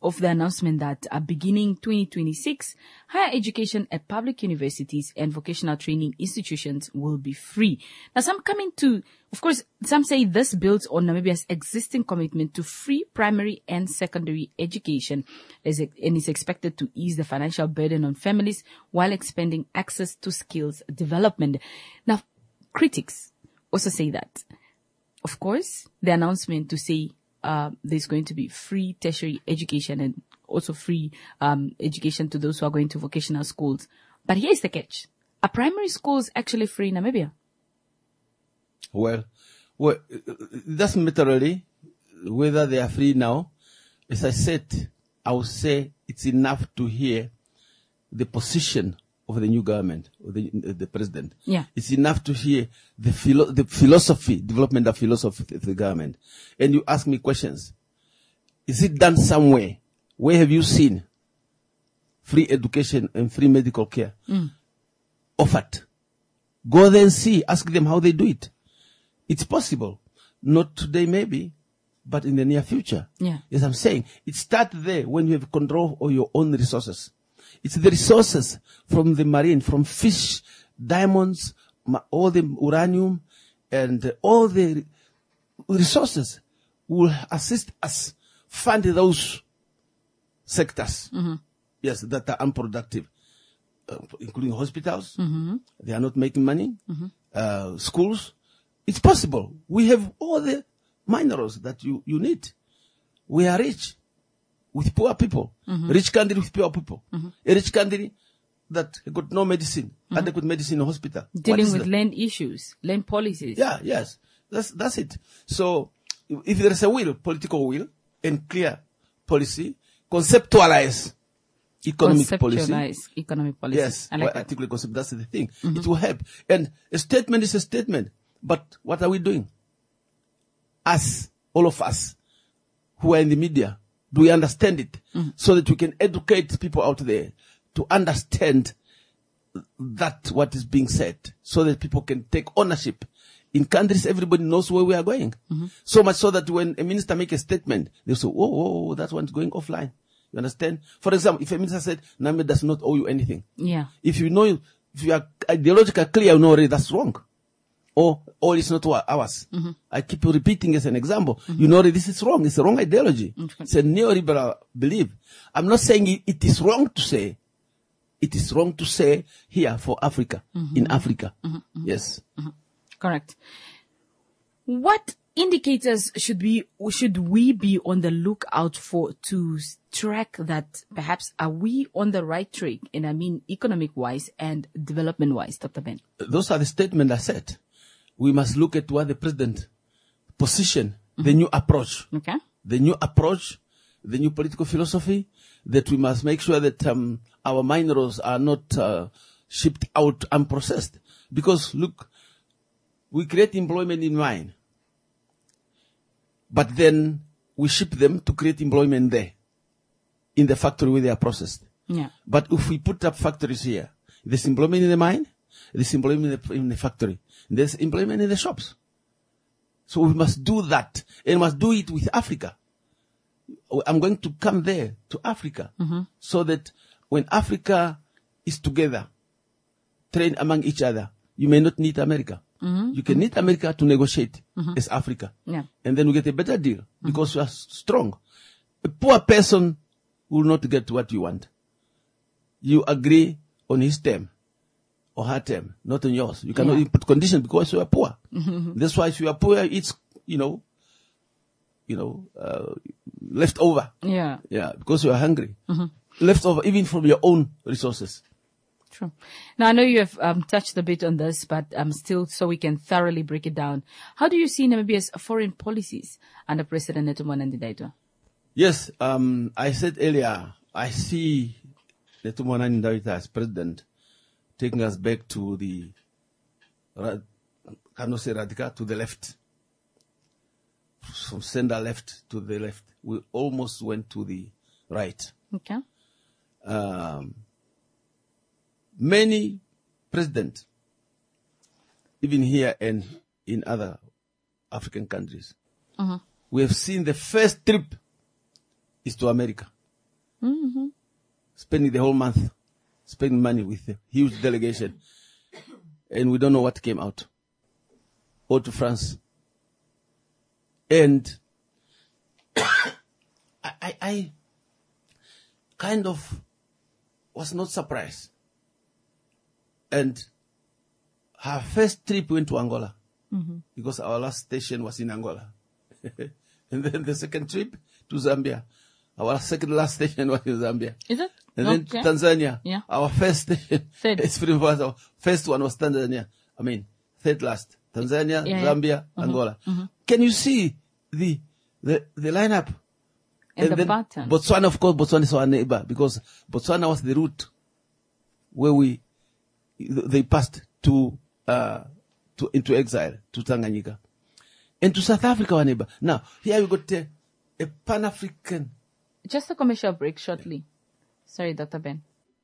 of the announcement that uh, beginning twenty twenty-six, higher education at public universities and vocational training institutions will be free. Now, some coming to, of course, some say this builds on Namibia's existing commitment to free primary and secondary education, as it, and is expected to ease the financial burden on families while expanding access to skills development. Now, critics also say that, of course, the announcement to say uh, there's going to be free tertiary education and also free um, education to those who are going to vocational schools. But here's the catch. Are primary schools actually free in Namibia? Well, well, it doesn't matter really whether they are free now. As I said, I would say it's enough to hear the position of the new government, or the, the president. Yeah. It's enough to hear the, philo- the philosophy, development of philosophy of the government. And you ask me questions. Is it done somewhere? Where have you seen free education and free medical care mm. offered? Go there and see. Ask them how they do it. It's possible. Not today maybe, but in the near future. Yeah. As I'm saying, it starts there when you have control of your own resources. It's the resources from the marine, from fish, diamonds, all the uranium, and all the resources will assist us fund those sectors, mm-hmm. yes, that are unproductive, uh, including hospitals. Mm-hmm. They are not making money. Mm-hmm. Uh, schools. It's possible. We have all the minerals that you, you need. We are rich with poor people. Mm-hmm. Rich country with poor people. Mm-hmm. A rich country that got no medicine, mm-hmm. adequate medicine in hospital. Dealing with that? Land issues, land policies. Yeah, yes. That's, that's it. So, if there is a will, political will, and clear policy, conceptualize economic Conceptualize policy. economic policy. Yes, I like well, articulate concept, that's the thing. Mm-hmm. It will help. And a statement is a statement. But what are we doing? Us, all of us, who are in the media, do we understand it? Mm-hmm. So that we can educate people out there to understand that what is being said, so that people can take ownership. In countries, everybody knows where we are going. Mm-hmm. So much so that when a minister makes a statement, they say, oh, oh, oh, that one's going offline. You understand? For example, if a minister said, Namibia does not owe you anything. Yeah. If you know, if you are ideologically clear, you know already that's wrong. Or, or it's not ours. Mm-hmm. I keep repeating as an example. Mm-hmm. You know already this is wrong. It's a wrong ideology. Okay. It's a neoliberal belief. I'm not saying it, it is wrong to say. It is wrong to say here for Africa, mm-hmm. in Africa. Mm-hmm. Mm-hmm. Yes. Mm-hmm. Correct. What indicators should we should we be on the lookout for to track that perhaps are we on the right track, and I mean economic wise and development wise, Doctor Ben? Those are the statements I said. We must look at what the president position, mm-hmm. the new approach, okay, the new approach, the new political philosophy, that we must make sure that um, our minerals are not uh, shipped out unprocessed. Because look, we create employment in mine, but then we ship them to create employment there, in the factory where they are processed. Yeah. But if we put up factories here, there's employment in the mine, there's employment in the, in the factory, there's employment in the shops. So we must do that, and must do it with Africa. I'm going to come there to Africa, mm-hmm. so that when Africa is together, train among each other, you may not need America. Mm-hmm. You can need America to negotiate mm-hmm. as Africa. Yeah. And then we get a better deal mm-hmm. because we are strong. A poor person will not get what you want. You agree on his term or her term, not on yours. You cannot Yeah. put conditions because you are poor. Mm-hmm. That's why if you are poor, it's, you know, you know, uh, left over. Yeah. Yeah, because you are hungry. Mm-hmm. Left over even from your own resources. True. Now, I know you have um, touched a bit on this, but um, still, so we can thoroughly break it down. How do you see Namibia's foreign policies under President Netumbo Nandi-Ndaitwah? Yes, um, I said earlier, I see Netumbo Nandi-Ndaitwah as president taking us back to the, cannot say radical, to the left. From center left to the left. We almost went to the right. Okay. Um, many presidents, even here and in other African countries, uh-huh. we have seen the first trip is to America. Mm-hmm. Spending the whole month, spending money with a huge delegation. And we don't know what came out. Or to France. And I, I, I kind of was not surprised. And her first trip went to Angola. Mm-hmm. Because our last station was in Angola. And then the second trip to Zambia. Our second last station was in Zambia. Is it? And okay. then to Tanzania. Yeah. Our first station. Third. Our first one was Tanzania. I mean, third last. Tanzania, yeah, Zambia, yeah. Mm-hmm. Angola. Mm-hmm. Can you see the the, the lineup? And, and the then pattern. Botswana, of course, Botswana is our neighbor because Botswana was the route where we they passed to uh to into exile to Tanganyika and to South Africa, our neighbor. Now here we got a, a Pan-African. Just a commercial break shortly. Sorry, Doctor Ben.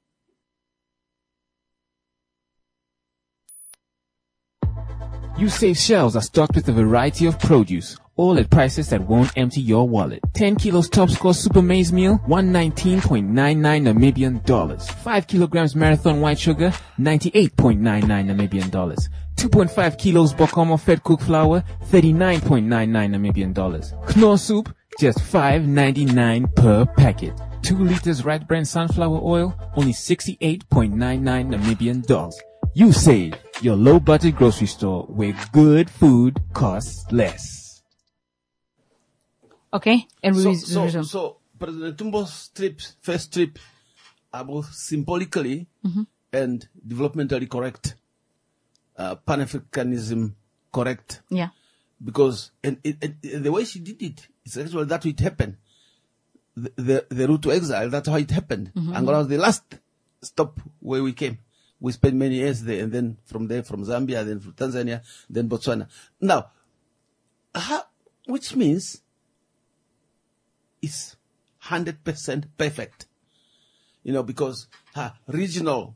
USave shelves are stocked with a variety of produce, all at prices that won't empty your wallet. ten kilos Top Score Super Maize Meal, one hundred nineteen point nine nine Namibian dollars. five kilograms Marathon White Sugar, ninety-eight point nine nine Namibian dollars. two point five kilos Bokomo Fed Cooked Flour, thirty-nine point nine nine Namibian dollars. Knorr Soup, just five ninety-nine per packet. two liters Right Brand Sunflower Oil, only sixty-eight point nine nine Namibian dollars. USave, your low-budget grocery store where good food costs less. Okay, and we so, so, so President Tumbo's trip, first trip, are both symbolically mm-hmm. and developmentally correct. Uh, Pan-Africanism correct. Yeah. Because and, it, and the way she did it, it's actually that it happened. The, the, the route to exile, that's how it happened. Mm-hmm. Angola was the last stop where we came. We spent many years there, and then from there, from Zambia, then from Tanzania, then Botswana. Now, how, which means it's one hundred percent perfect. You know, because uh, regional,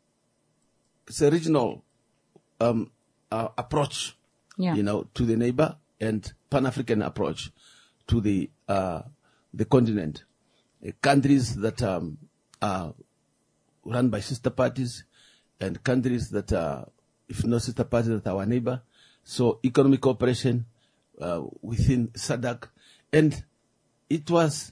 it's a regional um, uh, approach, yeah. you know, to the neighbor, and Pan-African approach to the uh, the continent. Uh, countries that um, are run by sister parties, and countries that are, if not sister parties, that are our neighbor. So economic cooperation uh, within S A D C. And it was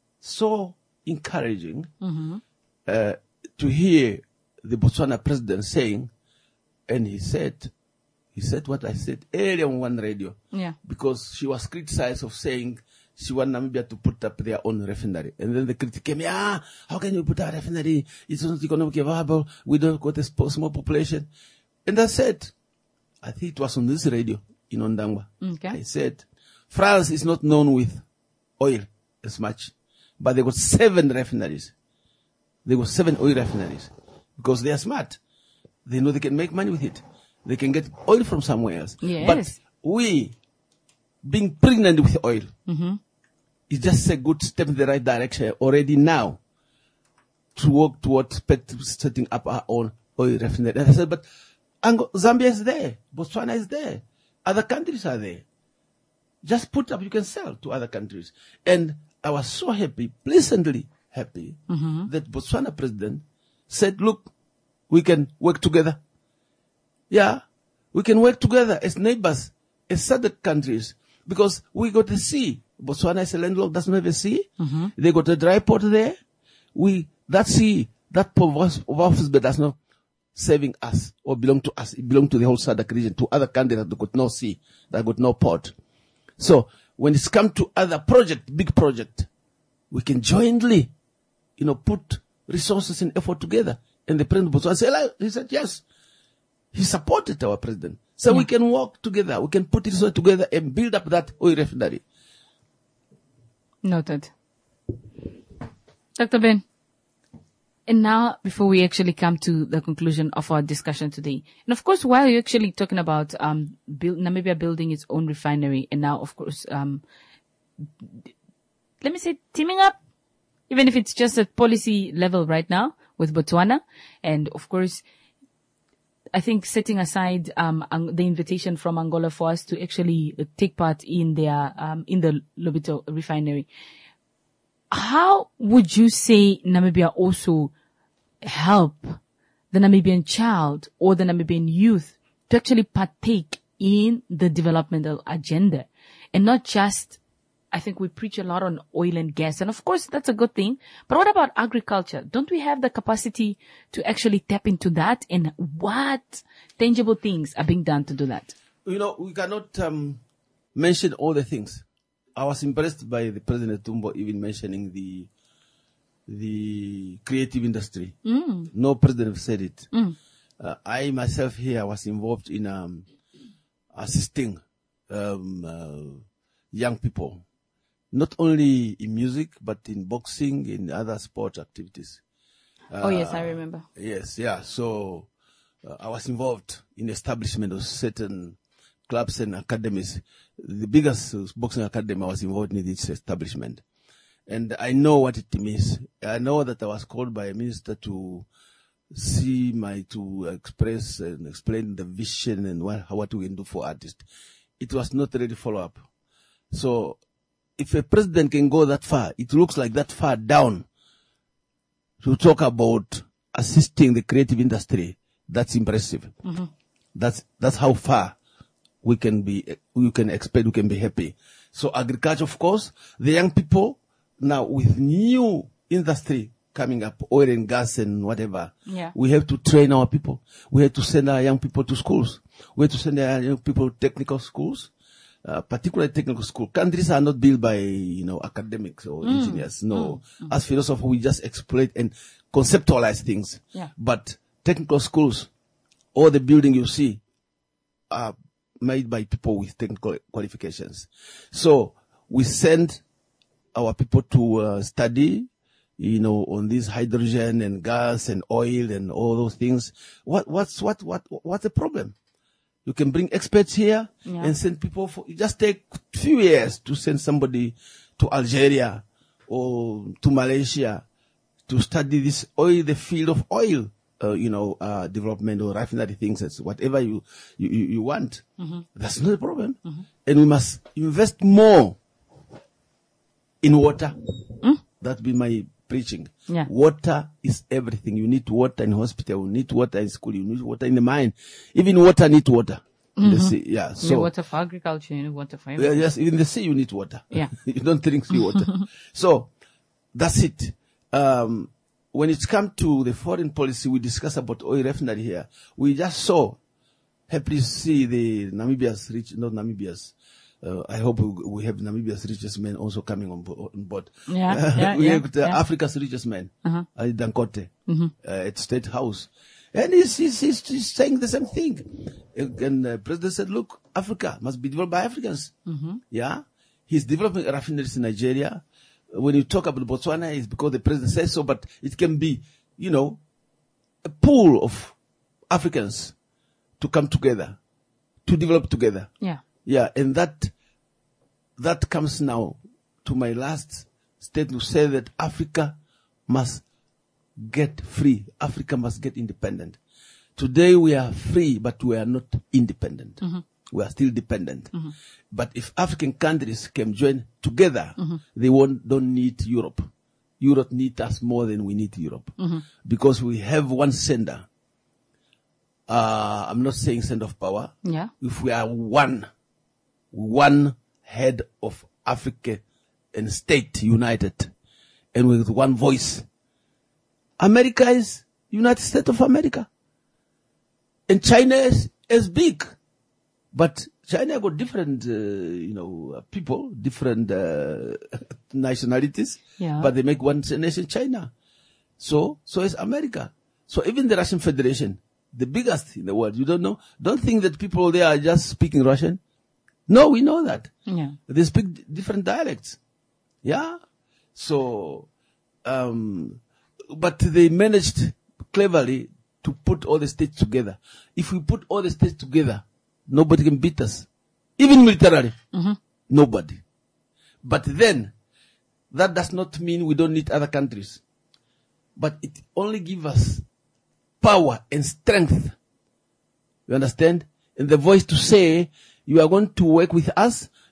so encouraging mm-hmm. uh, to hear the Botswana president saying, and he said, he said what I said earlier on one radio. Yeah. Because she was criticized of saying she want Namibia to put up their own refinery. And then the critic came, yeah, how can you put a refinery? It's not economically viable. We don't got a small population. And I said, I think it was on this radio in Ondangwa. Okay. I said, France is not known with oil as much, but they got seven refineries. They got seven oil refineries because they are smart. They know they can make money with it. They can get oil from somewhere else. Yes. But we, being pregnant with oil, mm-hmm. it's just a good step in the right direction already now to work towards setting up our own oil refinery. And I said, but Ang- Zambia is there. Botswana is there. Other countries are there. Just put up, you can sell to other countries. And I was so happy, pleasantly happy, mm-hmm. that Botswana president said, look, we can work together. Yeah, we can work together as neighbors, as other countries, because we got the sea. Botswana is a landlocked, doesn't have a sea. Mm-hmm. They got a dry port there. We, that sea, that port of office, but that's not saving us or belong to us. It belongs to the whole S A D C region, to other countries that got no sea, that got no port. So when it's come to other project, big project, we can jointly, you know, put resources and effort together. And the president of Botswana said, he said, yes. He supported our president. So yeah. we can work together. We can put it together and build up that oil refinery. Noted. Doctor Ben, and now before we actually come to the conclusion of our discussion today, and of course, while you're actually talking about um, build, Namibia building its own refinery, and now, of course, um, let me say teaming up, even if it's just at policy level right now with Botswana, and of course, I think setting aside um, the invitation from Angola for us to actually take part in their um, in the Lobito refinery. how would you say Namibia also help the Namibian child or the Namibian youth to actually partake in the developmental agenda and not just, I think we preach a lot on oil and gas, and of course that's a good thing. But what about agriculture? Don't we have the capacity to actually tap into that? And what tangible things are being done to do that? You know, we cannot um, mention all the things. I was impressed by the President Tumbo even mentioning the the creative industry. Mm. No president said it. Mm. Uh, I myself here was involved in um, assisting um, uh, young people. Not only in music, but in boxing, in other sport activities. Uh, oh, yes, I remember. Yes, yeah. So uh, I was involved in establishment of certain clubs and academies. The biggest boxing academy, I was involved in its establishment. And I know what it means. I know that I was called by a minister to see my, to express and explain the vision and what, what we can do for artists. It was not ready follow-up. So, if a president can go that far, it looks like that far down to talk about assisting the creative industry. That's impressive. Mm-hmm. That's, that's how far we can be, we can expect, we can be happy. So agriculture, of course, the young people now with new industry coming up, oil and gas and whatever. Yeah. We have to train our people. We have to send our young people to schools. We have to send our young people to technical schools. Uh, particularly technical school. Countries are not built by, you know, academics or Mm. engineers. No. Mm. As philosophers, we just exploit and conceptualize things. Yeah. But technical schools, all the building you see are made by people with technical qualifications. So we send our people to uh, study, you know, on this hydrogen and gas and oil and all those things. What, what's, what, what, what's the problem? You can bring experts here Yeah. and send people for, it just take few years to send somebody to Algeria or to Malaysia to study this oil, the field of oil, uh, you know, uh, development or refinery things, that's whatever you, you, you you want. Mm-hmm. That's not a problem. And we must invest more in water. Mm. That be my preaching. Yeah. Water is everything. You need water in hospital. You need water in school. You need water in the mine. Even water need water. In the Mhm. sea. Yeah. You need So, water for agriculture, you need water for yeah, everything. yes, even the sea you need water. Yeah. You don't drink sea water. So, that's it. Um, when it comes to the foreign policy, we discuss about oil refinery here. We just saw, happy to see the Namibia's rich, not Namibia's. Uh, I hope we we have Namibia's richest man also coming on, bo- on board. Yeah, yeah, we yeah, have the yeah. Africa's richest man, Uh-huh. uh, Dangote, Mhm. uh, at State House. And he's, he's, he's, he's saying the same thing. And the uh, president said, look, Africa must be developed by Africans. Mhm. Yeah. He's developing refineries in Nigeria. When you talk about Botswana, it's because the president says so, but it can be, you know, a pool of Africans to come together, to develop together. Yeah. Yeah, and that, that comes now to my last statement to say that Africa must get free. Africa must get independent. Today we are free, but we are not independent. Mhm. We are still dependent. Mhm. But if African countries can join together, Mhm. they won't, don't need Europe. Europe needs us more than we need Europe. Mhm. Because we have one sender. Uh, I'm not saying send of power. Yeah. If we are one, one head of Africa and state united and with one voice, America is United States of America. And China is, is big. But China got different, uh, you know, uh, people, different uh, nationalities. Yeah. But they make one nation, China. So, so is America. So even the Russian Federation, the biggest in the world, you don't know, don't think that people there are just speaking Russian. No, we know that. Yeah. They speak d- different dialects. Yeah. So, um, but they managed cleverly to put all the states together. If we put all the states together, nobody can beat us. Even militarily. Mhm. Nobody. But then, that does not mean we don't need other countries. But it only gives us power and strength. You understand? And the voice to say, you are going to work with us,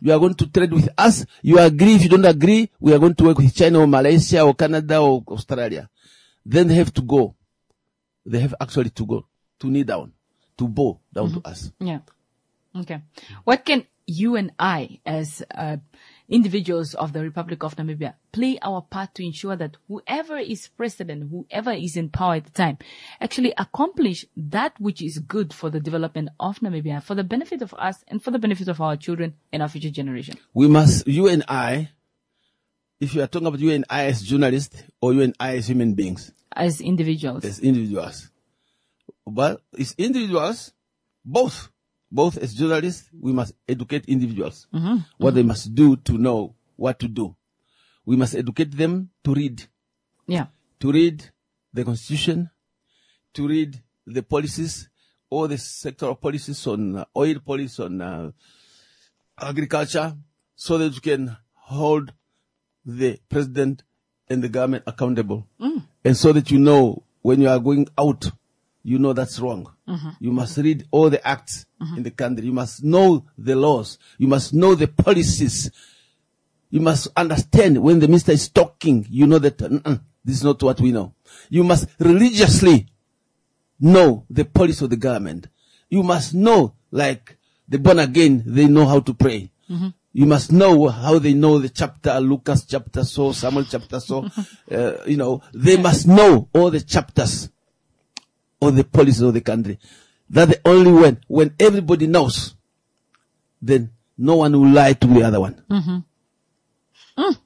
You are going to trade with us. You agree. If you don't agree, we are going to work with China or Malaysia or Canada or Australia. Then they have to go. They have actually to go, to kneel down, to bow down mm-hmm. to us. Yeah. Okay. What can you and I, as uh, individuals of the Republic of Namibia, play our part to ensure that whoever is president, whoever is in power at the time, actually accomplish that which is good for the development of Namibia, for the benefit of us and for the benefit of our children and our future generation? We must, you and I, if you are talking about you and I as journalists or you and I as human beings. As individuals. As individuals. But as individuals, both. Both as journalists, we must educate individuals. Mm-hmm. What mm-hmm. they must do to know what to do. We must educate them to read. Yeah. To read the constitution, to read the policies, all the sectoral policies on uh, oil policy, on uh, agriculture, so that you can hold the president and the government accountable. Mm. And so that you know when you are going out, you know that's wrong. Mm-hmm. You must read all the acts mm-hmm. in the country. You must know the laws. You must know the policies. You must understand when the minister is talking, you know that uh-uh, this is not what we know. You must religiously know the policy of the government. You must know, like the born again, they know how to pray. Mm-hmm. You must know how they know the chapter, Lucas chapter so, Samuel chapter so. uh, you know, they must know all the chapters or the policies of the country. That's the only one. When everybody knows, then no one will lie to the other one. Mm-hmm. Mm.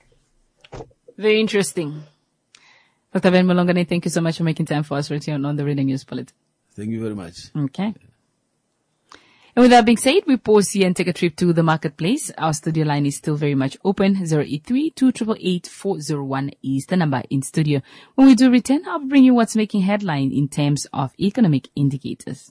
Very interesting. Doctor Ben Malongane, thank you so much for making time for us right here on the Radio News Bulletin. Thank you very much. Okay. And with that being said, we pause here and take a trip to the marketplace. Our studio line is still very much open. zero eight three, two eight eight, four zero one is the number in studio. When we do return, I'll bring you what's making headline in terms of economic indicators.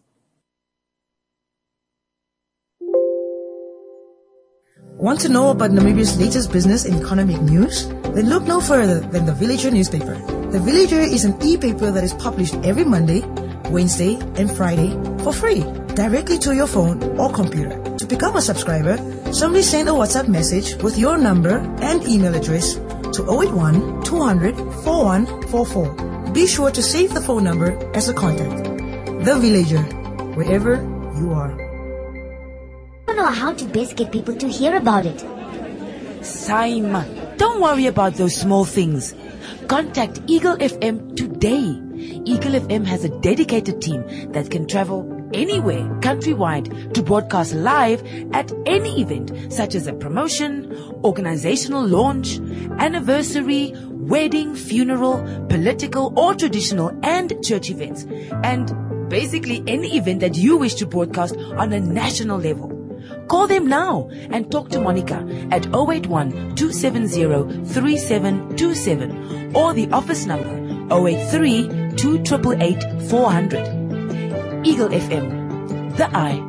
Want to know about Namibia's latest business and economic news? Then look no further than The Villager newspaper. The Villager is an e-paper that is published every Monday, Wednesday, and Friday for free, directly to your phone or computer. To become a subscriber, simply send a WhatsApp message with your number and email address to zero eight one, two hundred, four one four four. Be sure to save the phone number as a contact. The Villager, wherever you are. I don't know how to best get people to hear about it. Simon, don't worry about those small things. Contact Eagle F M today. Eagle F M has a dedicated team that can travel anywhere countrywide to broadcast live at any event, such as a promotion, organizational launch, anniversary, wedding, funeral, political or traditional and church events, and basically any event that you wish to broadcast on a national level. Call them now and talk to Monica at zero eight one, two seven zero, three seven two seven or the office number zero eight three, two eight eight, four hundred. Eagle F M, the eye.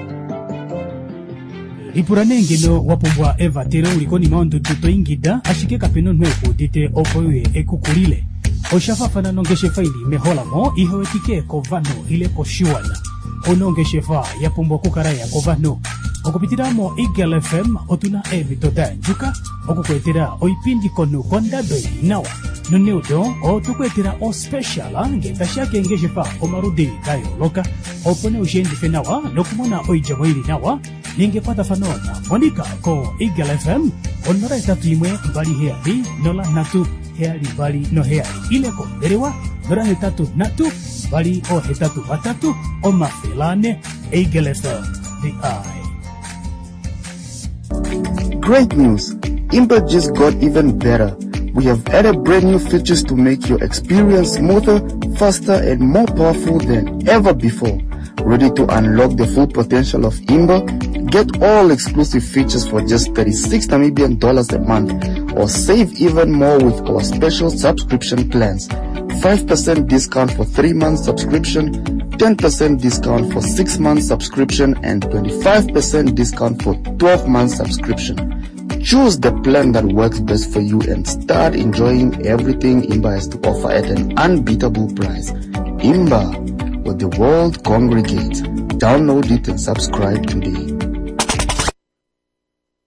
Ipuranengelo wapombwa eva tere ulikoni maundu tuto ingida ashike kapeno nweko dite opowe ekukulile. Oshafafana nongeshe faili mehola mo ihowetike kovano ile koshuana. Onongeshe fa yapombwa kukaraya kovano. Okupitiramo Eagle F M otuna evi toda njuka okukwetera oipindi konu kondado nawa nuneudo otukwetera o special ngentashake ngeshefa omarudi dayo loka opone ushendi fenawa nokumona oijamoiri nawa ningepata fanona Monica ko Eagle F M onora etatu imwe mbali heari nola natu heari bali no heari ile ko derewa nora hetatu natu bali o hetatu batatu o mafelane Eagle F M, the eye. Great news! Impa just got even better. We have added brand new features to make your experience smoother, faster, and more powerful than ever before. Ready to unlock the full potential of Imba? Get all exclusive features for just thirty-six Namibian dollars a month, or save even more with our special subscription plans. five percent discount for three months subscription, ten percent discount for six months subscription, and twenty-five percent discount for twelve months subscription. Choose the plan that works best for you and start enjoying everything Imba has to offer at an unbeatable price. Imba, where the world congregates. Download it and subscribe today.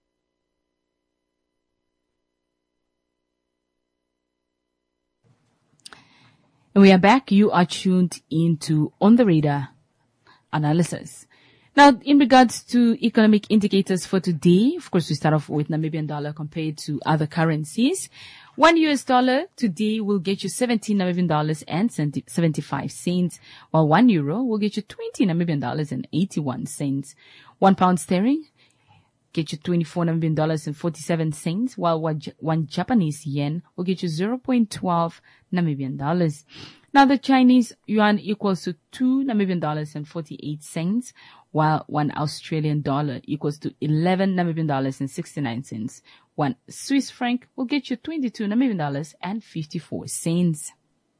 And we are back. You are tuned into On the Radar analysis. Now, in regards to economic indicators for today, of course, we start off with Namibian dollar compared to other currencies. One U S dollar today will get you seventeen Namibian dollars and seventy-five cents, while one euro will get you twenty Namibian dollars and eighty-one cents. One pound sterling get you twenty-four Namibian dollars and forty-seven cents, while one, one Japanese yen will get you zero point one two Namibian dollars. Now, the Chinese yuan equals to two Namibian dollars and forty-eight cents, while one Australian dollar equals to eleven Namibian dollars and sixty-nine cents. One Swiss franc will get you twenty-two Namibian dollars and fifty-four cents.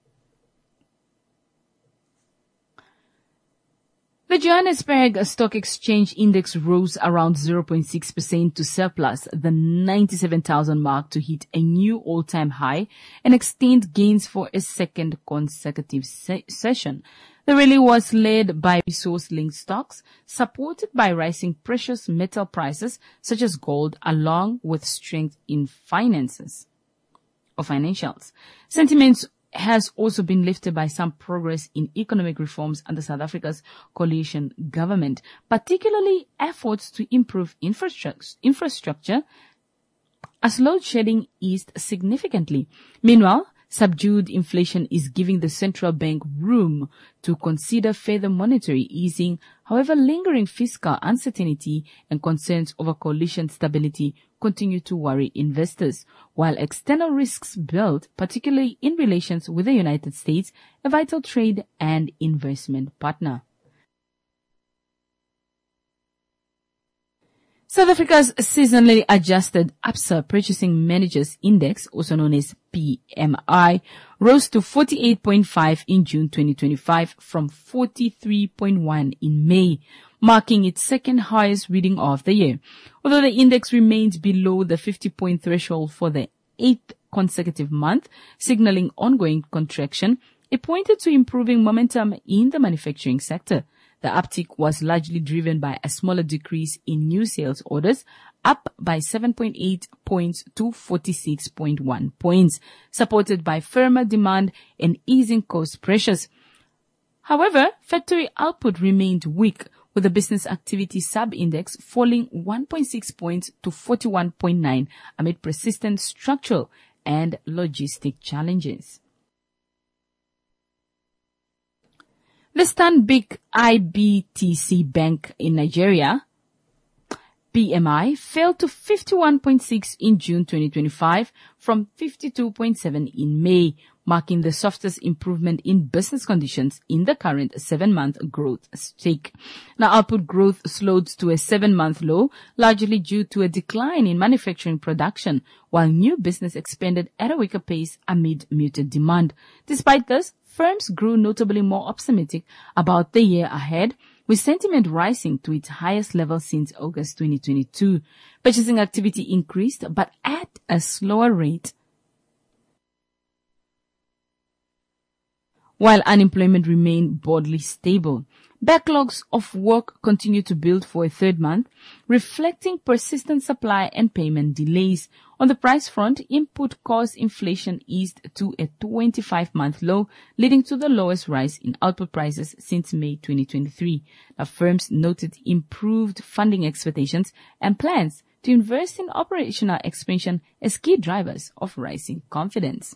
The Johannesburg Stock Exchange Index rose around zero point six percent to surpass the ninety-seven thousand mark to hit a new all-time high and extend gains for a second consecutive se- session. The rally was led by resource-linked stocks, supported by rising precious metal prices such as gold, along with strength in finances or financials. Sentiments has also been lifted by some progress in economic reforms under South Africa's coalition government, particularly efforts to improve infrastructure, infrastructure as load shedding eased significantly. Meanwhile, subdued inflation is giving the central bank room to consider further monetary easing. However, lingering fiscal uncertainty and concerns over coalition stability continue to worry investors, while external risks build, particularly in relations with the United States, a vital trade and investment partner. South Africa's seasonally adjusted Absa Purchasing Managers Index, also known as P M I, rose to forty-eight point five in June twenty twenty-five from forty-three point one in May, marking its second highest reading of the year. Although the index remained below the fifty-point threshold for the eighth consecutive month, signaling ongoing contraction, it pointed to improving momentum in the manufacturing sector. The uptick was largely driven by a smaller decrease in new sales orders, up by seven point eight points to forty-six point one points, supported by firmer demand and easing cost pressures. However, factory output remained weak, with the business activity sub-index falling one point six points to forty-one point nine amid persistent structural and logistic challenges. The Stanbic I B T C Bank in Nigeria, P M I, fell to fifty-one point six in June twenty twenty-five from fifty-two point seven in May, marking the softest improvement in business conditions in the current seven-month growth streak. Now, output growth slowed to a seven-month low, largely due to a decline in manufacturing production, while new business expanded at a weaker pace amid muted demand. Despite this, firms grew notably more optimistic about the year ahead, with sentiment rising to its highest level since August twenty twenty-two. Purchasing activity increased, but at a slower rate, while unemployment remained broadly stable. Backlogs of work continue to build for a third month, reflecting persistent supply and payment delays. On the price front, input cost inflation eased to a twenty-five month low, leading to the lowest rise in output prices since May twenty twenty-three. Now, firms noted improved funding expectations and plans to invest in operational expansion as key drivers of rising confidence.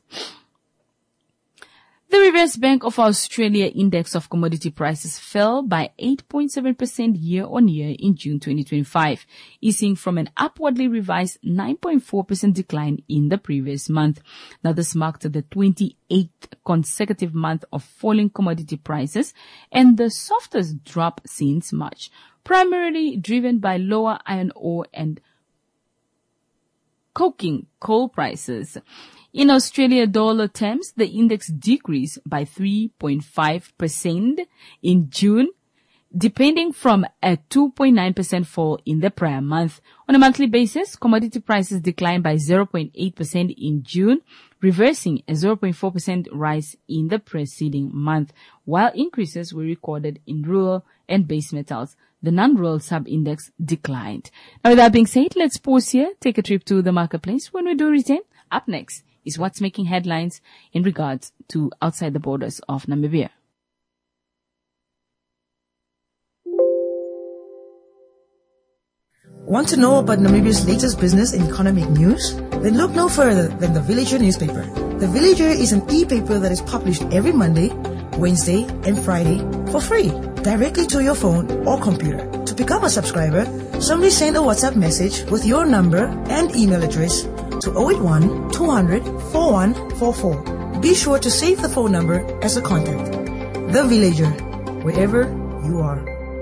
The Reserve Bank of Australia index of commodity prices fell by eight point seven percent year-on-year in June twenty twenty-five, easing from an upwardly revised nine point four percent decline in the previous month. Now, this marked the twenty-eighth consecutive month of falling commodity prices and the softest drop since March, primarily driven by lower iron ore and coking coal prices. In Australia dollar terms, the index decreased by three point five percent in June, depending from a two point nine percent fall in the prior month. On a monthly basis, commodity prices declined by zero point eight percent in June, reversing a zero point four percent rise in the preceding month, while increases were recorded in rural and base metals. The non-rural sub-index declined. Now, with that being said, let's pause here, take a trip to the marketplace. When we do return, up next is what's making headlines in regards to outside the borders of Namibia. Want to know about Namibia's latest business and economic news? Then look no further than The Villager newspaper. The Villager is an e-paper that is published every Monday, Wednesday, and Friday for free, directly to your phone or computer. To become a subscriber, simply send a WhatsApp message with your number and email address to zero eight one, two hundred, four one four four. Be sure to save the phone number as a contact. The Villager, wherever you are.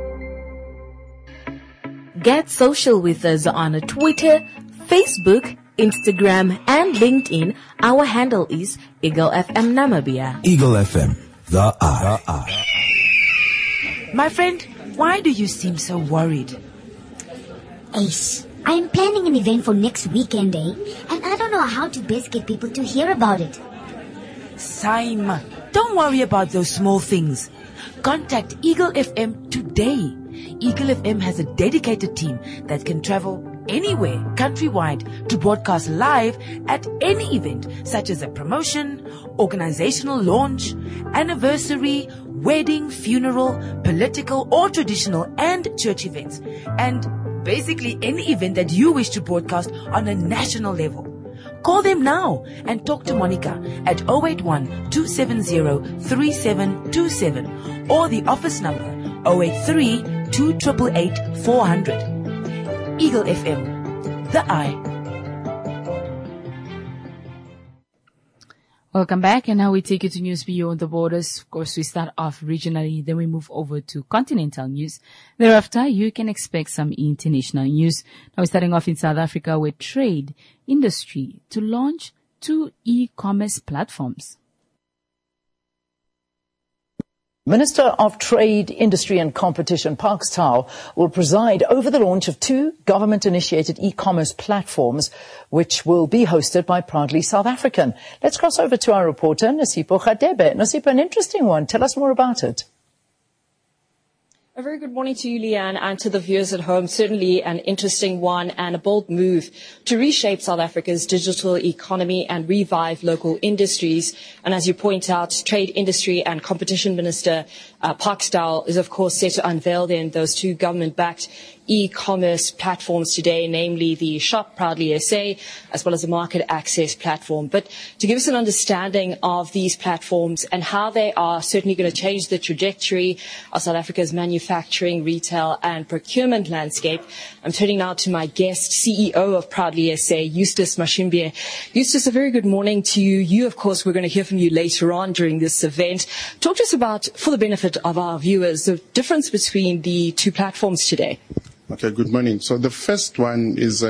Get social with us on Twitter, Facebook, Instagram, and LinkedIn. Our handle is Eagle F M Namibia. Eagle F M, the eye. My friend, why do you seem so worried? Ace, I am planning an event for next weekend, eh? And I don't know how to best get people to hear about it. Saima, don't worry about those small things. Contact Eagle F M today. Eagle F M has a dedicated team that can travel anywhere countrywide to broadcast live at any event, such as a promotion, organizational launch, anniversary, wedding, funeral, political or traditional and church events, and basically any event that you wish to broadcast on a national level. Call them now and talk to Monica at zero eight one, two seven zero, three seven two seven or the office number zero eight three, two eight eight, four hundred. Eagle F M, the eye. Welcome back, and now we take you to news beyond the borders. Of course, we start off regionally, then we move over to continental news. Thereafter, you can expect some international news. Now we're starting off in South Africa with trade industry to launch two e-commerce platforms. Minister of Trade, Industry and Competition, Parks Tau, will preside over the launch of two government-initiated e-commerce platforms, which will be hosted by Proudly South African. Let's cross over to our reporter, Nosipo Khadebe. Nosipo, an interesting one. Tell us more about it. A very good morning to you, Leanne, and to the viewers at home. Certainly an interesting one and a bold move to reshape South Africa's digital economy and revive local industries. And as you point out, Trade, Industry and Competition Minister uh, Parks Tau is, of course, set to unveil then those two government-backed e-commerce platforms today, namely the Shop Proudly S A, as well as the Market Access platform. But to give us an understanding of these platforms and how they are certainly going to change the trajectory of South Africa's manufacturing, retail and procurement landscape, I'm turning now to my guest, C E O of Proudly S A, Eustace Mashimbie. Eustace, a very good morning to you. You, of course, we're going to hear from you later on during this event. Talk to us about, for the benefit of our viewers, the difference between the two platforms today. Okay, good morning. So the first one is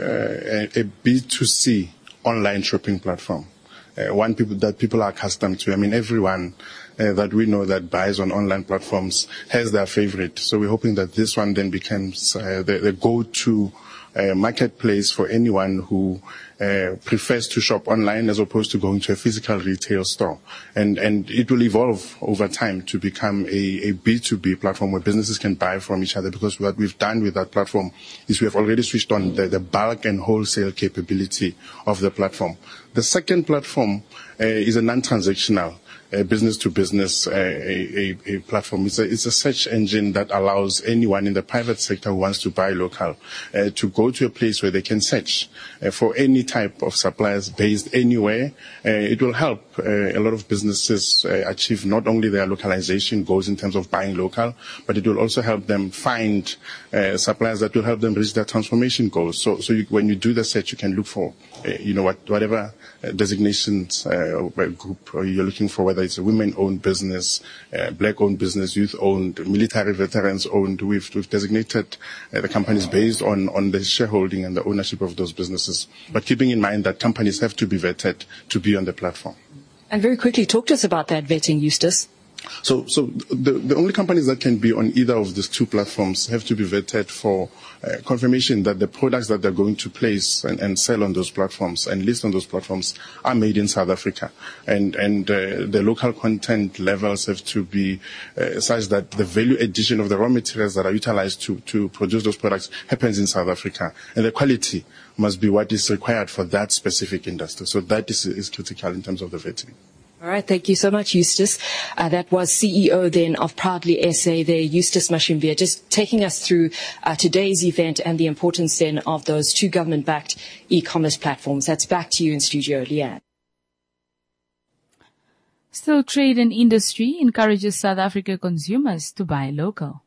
a, a, a B two C online shopping platform, uh, one people that people are accustomed to. I mean, everyone uh, that we know that buys on online platforms has their favorite. So we're hoping that this one then becomes uh, the, the go-to uh, marketplace for anyone who Uh, prefers to shop online as opposed to going to a physical retail store. And, and it will evolve over time to become a, a B two B platform where businesses can buy from each other, because what we've done with that platform is we have already switched on the, the bulk and wholesale capability of the platform. The second platform uh, is a non-transactional Uh, business-to-business uh, a, a, a platform. It's a, it's a search engine that allows anyone in the private sector who wants to buy local uh, to go to a place where they can search uh, for any type of suppliers based anywhere. Uh, it will help uh, a lot of businesses uh, achieve not only their localization goals in terms of buying local, but it will also help them find uh, suppliers that will help them reach their transformation goals. So, so you, when you do the search, you can look for, uh, you know, what, whatever uh, designations uh, group you're looking for, whether it's a women-owned business, uh, black-owned business, youth-owned, military veterans-owned. We've, we've designated uh, the companies based on, on the shareholding and the ownership of those businesses, but keeping in mind that companies have to be vetted to be on the platform. And very quickly, talk to us about that vetting, Eustace. So, so the, the only companies that can be on either of these two platforms have to be vetted for uh, confirmation that the products that they're going to place and, and sell on those platforms and list on those platforms are made in South Africa. And, and uh, the local content levels have to be uh, such that the value addition of the raw materials that are utilized to, to produce those products happens in South Africa. And the quality must be what is required for that specific industry. So that is, is critical in terms of the vetting. All right, thank you so much, Eustace. Uh, that was C E O then of Proudly S A there, Eustace Mashimbia, just taking us through uh, today's event and the importance then of those two government-backed e-commerce platforms. That's back to you in studio, Leanne. Still, trade and industry encourages South Africa consumers to buy local.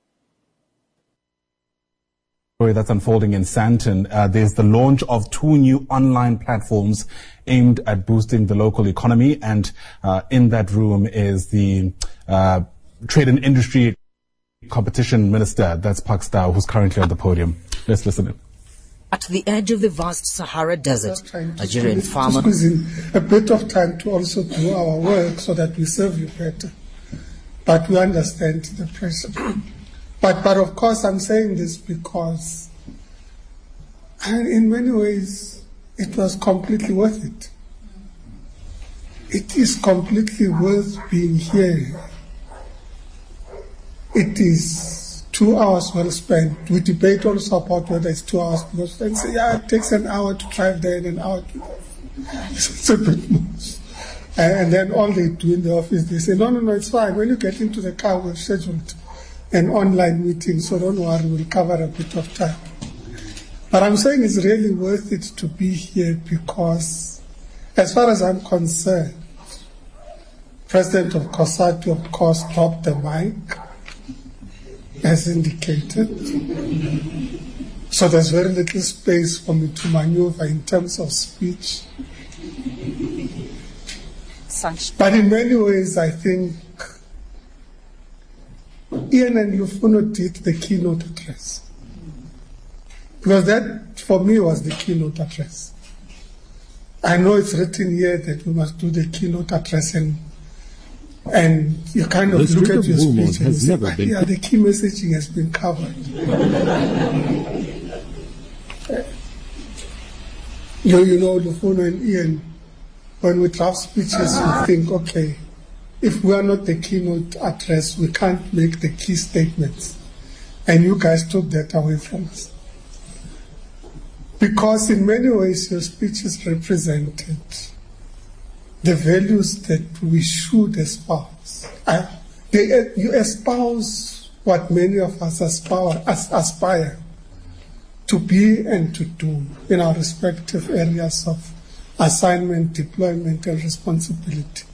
That's unfolding in Sandton. Uh, there's the launch of two new online platforms aimed at boosting the local economy, and uh, in that room is the uh, Trade and Industry Competition Minister, that's Pak Stau, who's currently on the podium. Let's listen in. At the edge of the vast Sahara Desert, Nigerian farmer... Squeezing a bit of time to also do our work so that we serve you better. But we understand the pressure. But, but of course, I'm saying this because and in many ways it was completely worth it. It is completely worth being here. It is two hours well spent. We debate also about whether it's two hours because then say, yeah, it takes an hour to drive there and an hour to it's a bit much. And then all they do in the office, they say, no, no, no, it's fine. When you get into the car, we've scheduled an online meeting, so don't worry, we'll cover a bit of time. But I'm saying it's really worth it to be here because, as far as I'm concerned, President of COSATU, of course, dropped the mic, as indicated. So there's very little space for me to maneuver in terms of speech. But in many ways, I think Ian and Lufuno did the keynote address. Because that, for me, was the keynote address. I know it's written here that we must do the keynote address, and and you kind of the look at of your speech and you say, never been yeah, the key messaging has been covered. you, you know, Lufuno and Ian, when we draft speeches, we think, okay, if we are not the keynote address, we can't make the key statements. And you guys took that away from us. Because in many ways your speeches represented the values that we should espouse. I, they, you espouse what many of us aspire, as, aspire to be and to do in our respective areas of assignment, deployment, and responsibility.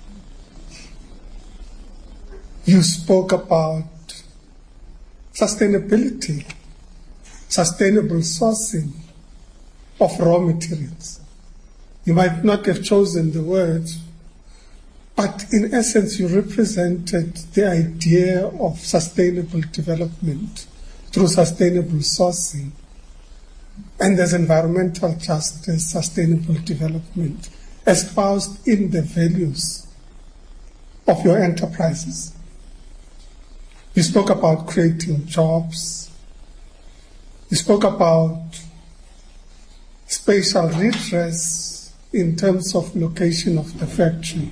You spoke about sustainability, sustainable sourcing of raw materials. You might not have chosen the words, but in essence you represented the idea of sustainable development through sustainable sourcing. And there's environmental justice, sustainable development, espoused in the values of your enterprises. You spoke about creating jobs. You spoke about spatial redress in terms of location of the factory.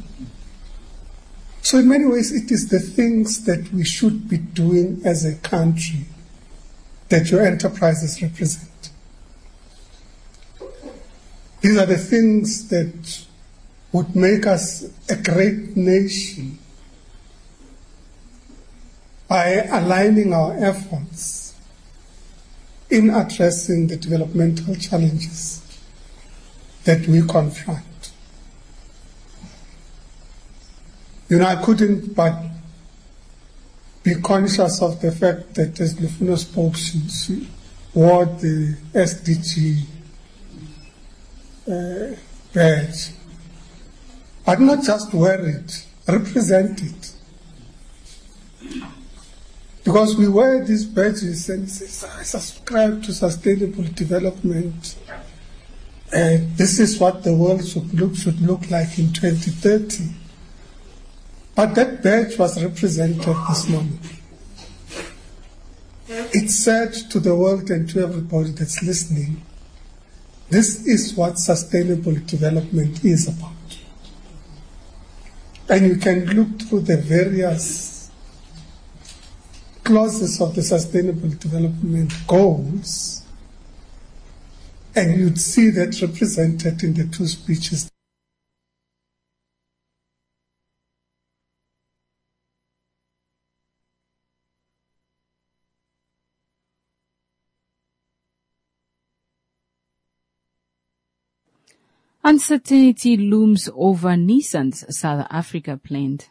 So in many ways, it is the things that we should be doing as a country that your enterprises represent. These are the things that would make us a great nation by aligning our efforts in addressing the developmental challenges that we confront. You know, I couldn't but be conscious of the fact that as Lufuno spoke, she, she wore the S D G uh, badge. But not just wear it, represent it. Because we wear these badges and say, I subscribe to sustainable development. And this is what the world should look, should look like in twenty thirty. But that badge was represented this morning. It said to the world and to everybody that's listening, this is what sustainable development is about. And you can look through the various clauses of the Sustainable Development Goals, and you'd see that represented in the two speeches. Uncertainty looms over Nissan's South Africa plant.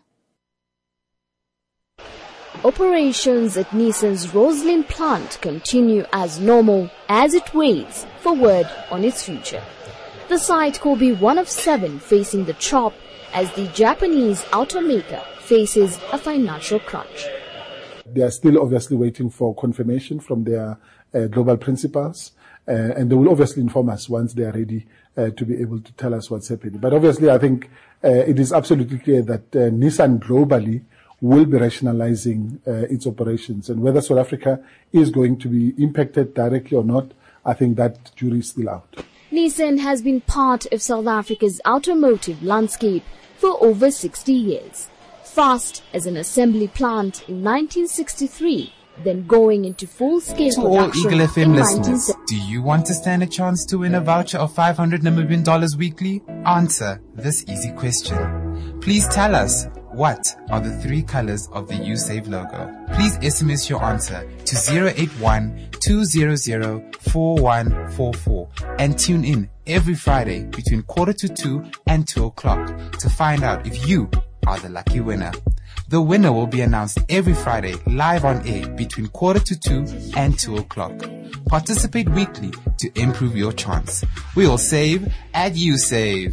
Operations at Nissan's Rosslyn plant continue as normal as it waits for word on its future. The site could be one of seven facing the chop as the Japanese automaker faces a financial crunch. They are still obviously waiting for confirmation from their uh, global principals, uh, and they will obviously inform us once they are ready uh, to be able to tell us what's happening. But obviously, I think uh, it is absolutely clear that uh, Nissan globally will be rationalizing uh, its operations, and whether South Africa is going to be impacted directly or not, I think that jury is still out. Nissan has been part of South Africa's automotive landscape for over sixty years. First as an assembly plant in nineteen sixty-three, then going into full-scale To all production Eagle F M in listeners, do you want to stand a chance to win a voucher of five hundred Namibian dollars weekly? Answer this easy question. Please tell us, what are the three colors of the YouSave logo? Please S M S your answer to zero eight one, two zero zero, four one four four and tune in every Friday between quarter to two and two o'clock to find out if you are the lucky winner. The winner will be announced every Friday live on air between quarter to two and two o'clock. Participate weekly to improve your chance. We'll save at YouSave.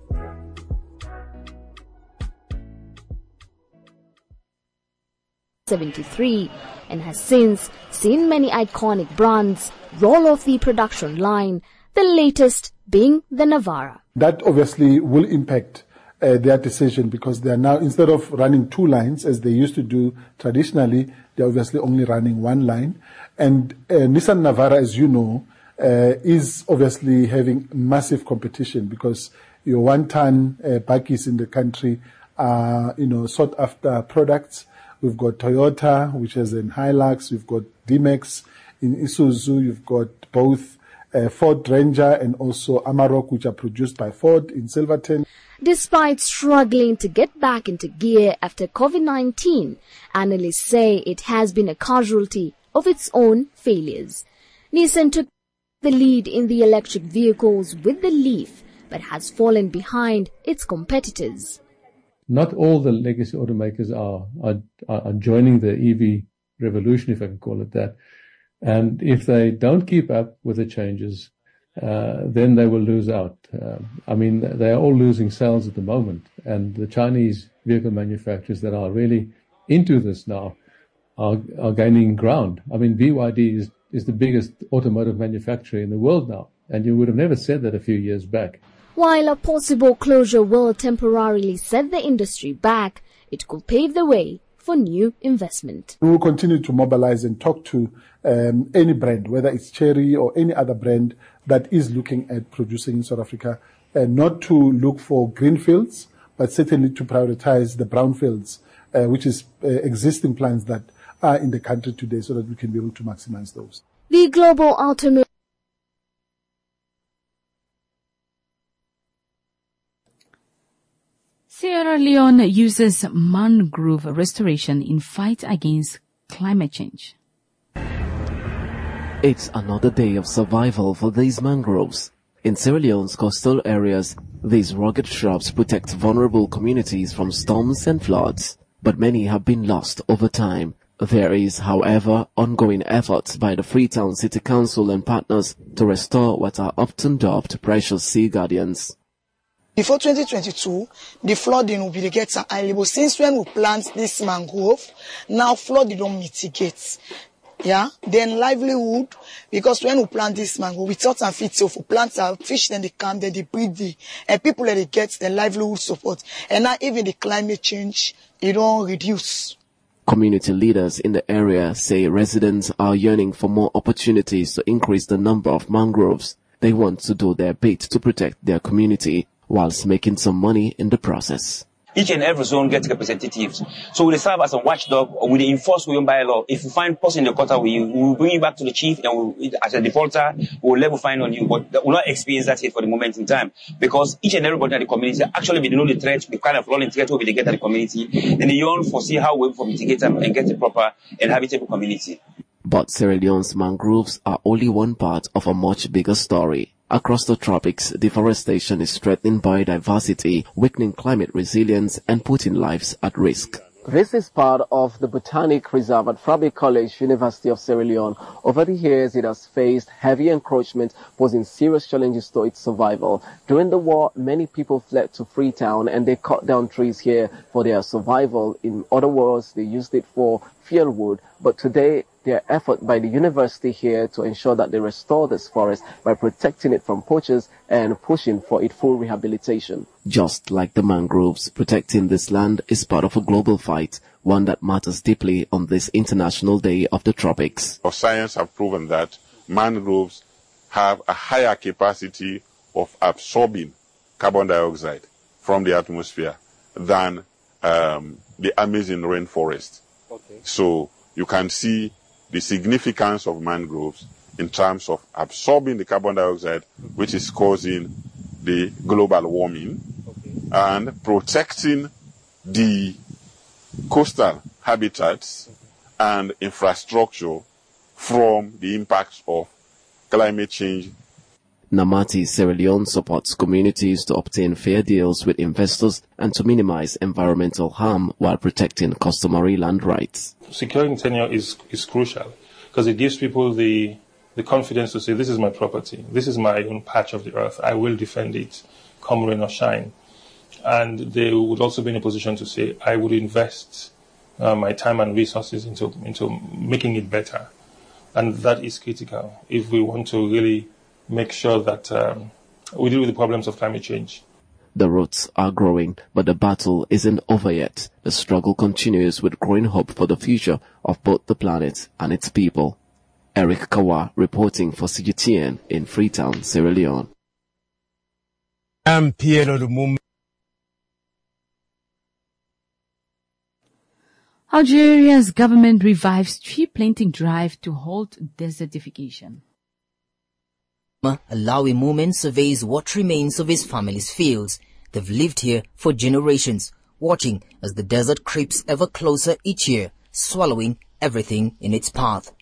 seventy-three and has since seen many iconic brands roll off the production line, the latest being the Navara. That obviously will impact uh, their decision, because they are now, instead of running two lines as they used to do traditionally, they're obviously only running one line. And uh, Nissan Navara, as you know, uh, is obviously having massive competition, because your one-ton uh, bakkies in the country are, you know, sought after products. We've got Toyota, which has an Hilux. We've got D-Max. In Isuzu, you've got both uh, Ford Ranger and also Amarok, which are produced by Ford in Silverton. Despite struggling to get back into gear after COVID nineteen, analysts say it has been a casualty of its own failures. Nissan took the lead in the electric vehicles with the Leaf, but has fallen behind its competitors. Not all the legacy automakers are, are, are joining the E V revolution, if I can call it that. And if they don't keep up with the changes, uh, then they will lose out. Uh, I mean, they are all losing sales at the moment. And the Chinese vehicle manufacturers that are really into this now are, are gaining ground. I mean, B Y D is, is the biggest automotive manufacturer in the world now. And you would have never said that a few years back. While a possible closure will temporarily set the industry back, it could pave the way for new investment. We will continue to mobilize and talk to um, any brand, whether it's Chery or any other brand that is looking at producing in South Africa, and not to look for greenfields, but certainly to prioritize the brownfields, uh, which is uh, existing plants that are in the country today, so that we can be able to maximize those. The global automotive Sierra Leone uses mangrove restoration in fight against climate change. It's another day of survival for these mangroves. In Sierra Leone's coastal areas, these rugged shrubs protect vulnerable communities from storms and floods, but many have been lost over time. There is, however, ongoing efforts by the Freetown City Council and partners to restore what are often dubbed precious sea guardians. Before twenty twenty-two, the flooding will be the get high level. Since when we plant this mangrove, now flooding don't mitigate. Yeah, then livelihood, because when we plant this mango, we thought and feed so for plants are fish, then they come, then they breed the, and people that they get the livelihood support. And now even the climate change, it don't reduce. Community leaders in the area say residents are yearning for more opportunities to increase the number of mangroves. They want to do their bit to protect their community whilst making some money in the process. Each and every zone gets representatives. So we serve as a watchdog, or we enforce we by law. If we find person in the quarter, we will bring you back to the chief, and we, as a defaulter, we will level fine on you. But we'll not experience that here for the moment in time, because each and everybody in the community actually we know the threat, the kind of rolling threat we get at the community, and they yearn for see how we for mitigate them and get a proper and habitable community. But Sierra Leone's mangroves are only one part of a much bigger story. Across the tropics, deforestation is threatening biodiversity, weakening climate resilience, and putting lives at risk. This is part of the Botanic Reserve at Frabe College, University of Sierra Leone. Over the years, it has faced heavy encroachment, posing serious challenges to its survival. During the war, many people fled to Freetown and they cut down trees here for their survival. In other words, they used it for firewood. But today, their effort by the university here to ensure that they restore this forest by protecting it from poachers and pushing for its full rehabilitation. Just like the mangroves, protecting this land is part of a global fight, one that matters deeply on this International Day of the Tropics. Our science have proven that mangroves have a higher capacity of absorbing carbon dioxide from the atmosphere than um, the Amazon rainforest. Okay. So you can see the significance of mangroves in terms of absorbing the carbon dioxide, which is causing the global warming, okay, and protecting the coastal habitats, okay, and infrastructure from the impacts of climate change. Namati Sierra Leone supports communities to obtain fair deals with investors and to minimize environmental harm while protecting customary land rights. Securing tenure is, is crucial because it gives people the, the confidence to say, this is my property, this is my own patch of the earth, I will defend it, come rain or shine. And they would also be in a position to say, I would invest uh, my time and resources into, into making it better. And that is critical if we want to really make sure that um, we deal with the problems of climate change. The roots are growing, but the battle isn't over yet. The struggle continues with growing hope for the future of both the planet and its people. Eric Kawa reporting for C G T N in Freetown, Sierra Leone. Algeria's government revives tree planting drive to halt desertification. Alawi Moment surveys what remains of his family's fields. They've lived here for generations, watching as the desert creeps ever closer each year, swallowing everything in its path.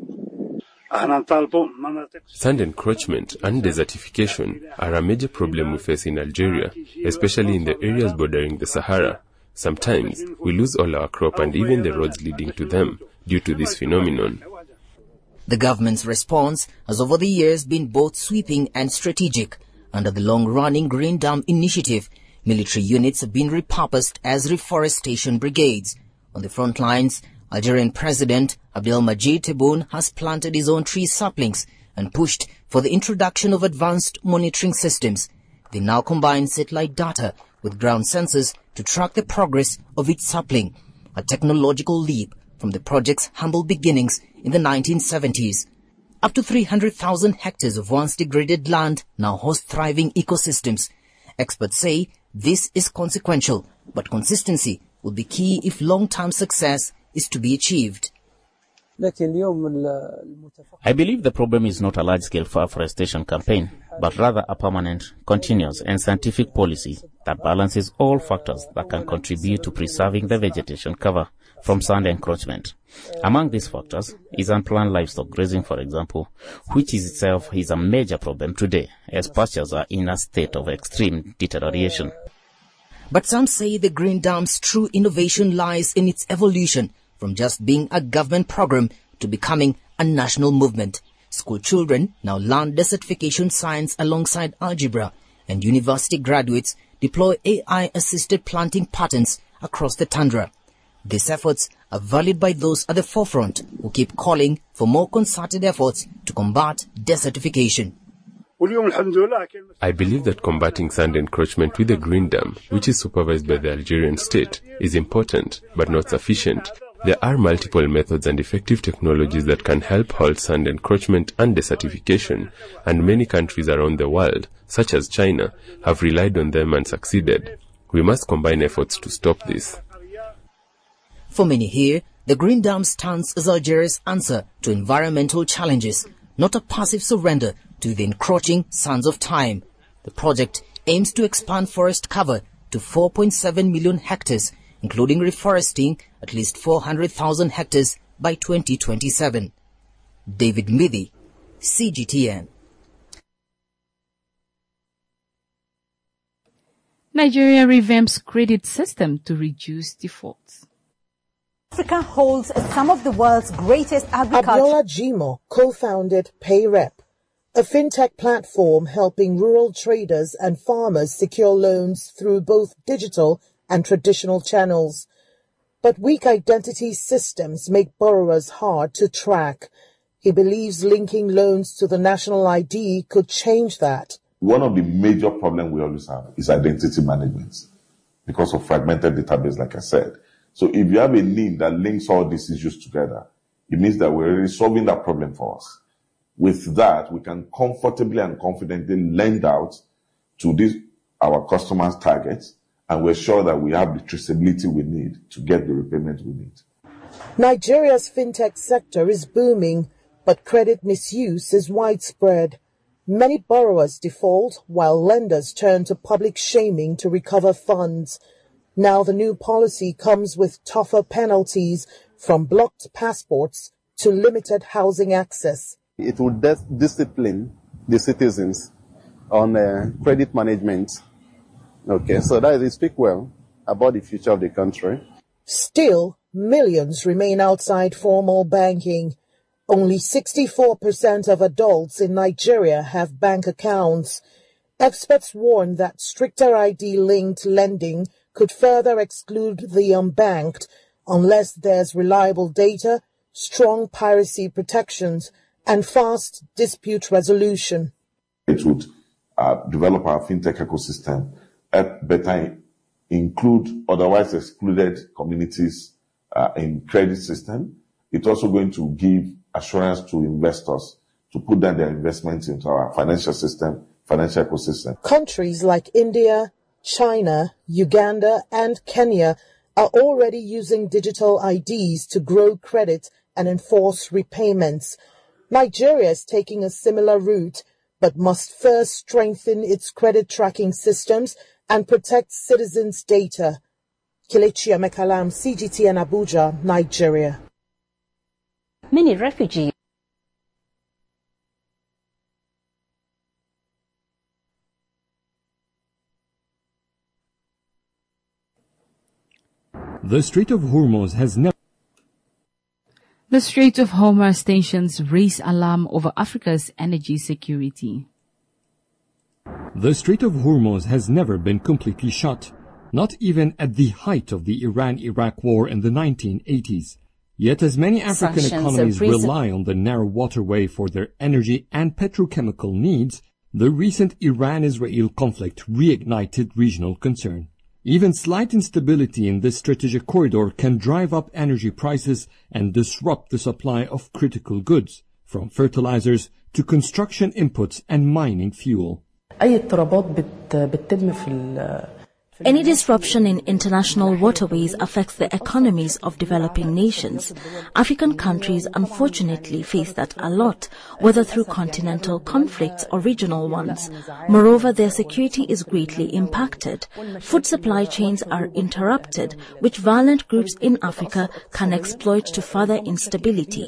Sand encroachment and desertification are a major problem we face in Algeria, especially in the areas bordering the Sahara. Sometimes we lose all our crop and even the roads leading to them due to this phenomenon. The government's response has over the years been both sweeping and strategic. Under the long-running Green Dam initiative, military units have been repurposed as reforestation brigades. On the front lines, Algerian President Abdelmadjid Tebboune has planted his own tree saplings and pushed for the introduction of advanced monitoring systems. They now combine satellite data with ground sensors to track the progress of each sapling, a technological leap from the project's humble beginnings in the nineteen seventies. Up to three hundred thousand hectares of once degraded land now host thriving ecosystems. Experts say this is consequential, but consistency will be key if long-term success is to be achieved. I believe the problem is not a large-scale afforestation campaign, but rather a permanent, continuous and scientific policy that balances all factors that can contribute to preserving the vegetation cover from sand encroachment. Among these factors is unplanned livestock grazing, for example, which is itself is a major problem today, as pastures are in a state of extreme deterioration. But some say the Green Dam's true innovation lies in its evolution from just being a government program to becoming a national movement. School children now learn desertification science alongside algebra, and university graduates deploy A I-assisted planting patterns across the tundra. These efforts are valued by those at the forefront who keep calling for more concerted efforts to combat desertification. I believe that combating sand encroachment with the Green Dam, which is supervised by the Algerian state, is important but not sufficient. There are multiple methods and effective technologies that can help halt sand encroachment and desertification, and many countries around the world, such as China, have relied on them and succeeded. We must combine efforts to stop this. For many here, the Green Dam stands as Algeria's answer to environmental challenges, not a passive surrender to the encroaching sands of time. The project aims to expand forest cover to four point seven million hectares, including reforesting at least four hundred thousand hectares by twenty twenty-seven. David Midi, C G T N. Nigeria revamps credit system to reduce defaults. Africa holds some of the world's greatest agriculture. Abiola Jimo co-founded PayRep, a fintech platform helping rural traders and farmers secure loans through both digital and traditional channels. But weak identity systems make borrowers hard to track. He believes linking loans to the national I D could change that. One of the major problems we always have is identity management because of fragmented database, like I said. So if you have a link that links all these issues together, it means that we're already solving that problem for us. With that, we can comfortably and confidently lend out to these, our customers' targets, and we're sure that we have the traceability we need to get the repayment we need. Nigeria's fintech sector is booming, but credit misuse is widespread. Many borrowers default while lenders turn to public shaming to recover funds. Now the new policy comes with tougher penalties, from blocked passports to limited housing access. It will dis- discipline the citizens on uh, credit management. Okay, so that is speak well about the future of the country. Still, millions remain outside formal banking. Only sixty-four percent of adults in Nigeria have bank accounts. Experts warn that stricter I D-linked lending could further exclude the unbanked unless there's reliable data, strong piracy protections, and fast dispute resolution. It would uh, develop our fintech ecosystem, help better include otherwise excluded communities uh, in credit system. It's also going to give assurance to investors to put down their investments into our financial system, financial ecosystem. Countries like India, China, Uganda, and Kenya are already using digital I Ds to grow credit and enforce repayments. Nigeria is taking a similar route, but must first strengthen its credit tracking systems and protect citizens' data. Kelechi Amekalam, C G T N Abuja, Nigeria. Many refugees. The Strait of Hormuz has never... The Strait of Hormuz tensions raise alarm over Africa's energy security. The Strait of Hormuz has never been completely shut, not even at the height of the Iran-Iraq war in the nineteen eighties. Yet as many African Sanctions economies recent- rely on the narrow waterway for their energy and petrochemical needs, the recent Iran-Israel conflict reignited regional concern. Even slight instability in this strategic corridor can drive up energy prices and disrupt the supply of critical goods, from fertilizers to construction inputs and mining fuel. Any disruption in international waterways affects the economies of developing nations. African countries unfortunately face that a lot, whether through continental conflicts or regional ones. Moreover, their security is greatly impacted. Food supply chains are interrupted, which violent groups in Africa can exploit to further instability.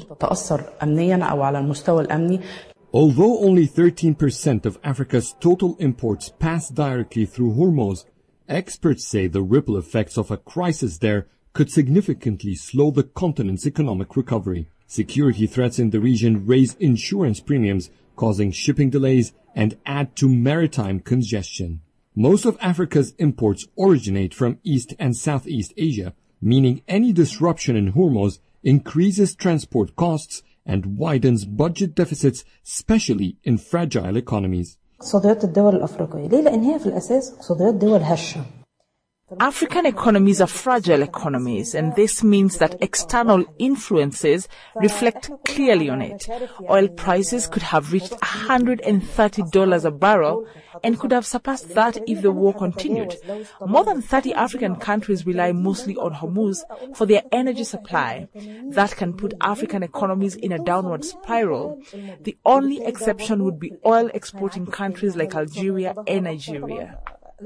Although only thirteen percent of Africa's total imports pass directly through Hormuz, experts say the ripple effects of a crisis there could significantly slow the continent's economic recovery. Security threats in the region raise insurance premiums, causing shipping delays and add to maritime congestion. Most of Africa's imports originate from East and Southeast Asia, meaning any disruption in Hormuz increases transport costs and widens budget deficits, especially in fragile economies. اقتصاديات الدول الأفريقية ليه؟ لأن هي في الأساس اقتصاديات دول هشة. African economies are fragile economies, and this means that external influences reflect clearly on it. Oil prices could have reached one hundred thirty dollars a barrel and could have surpassed that if the war continued. More than thirty African countries rely mostly on Hormuz for their energy supply. That can put African economies in a downward spiral. The only exception would be oil exporting countries like Algeria and Nigeria.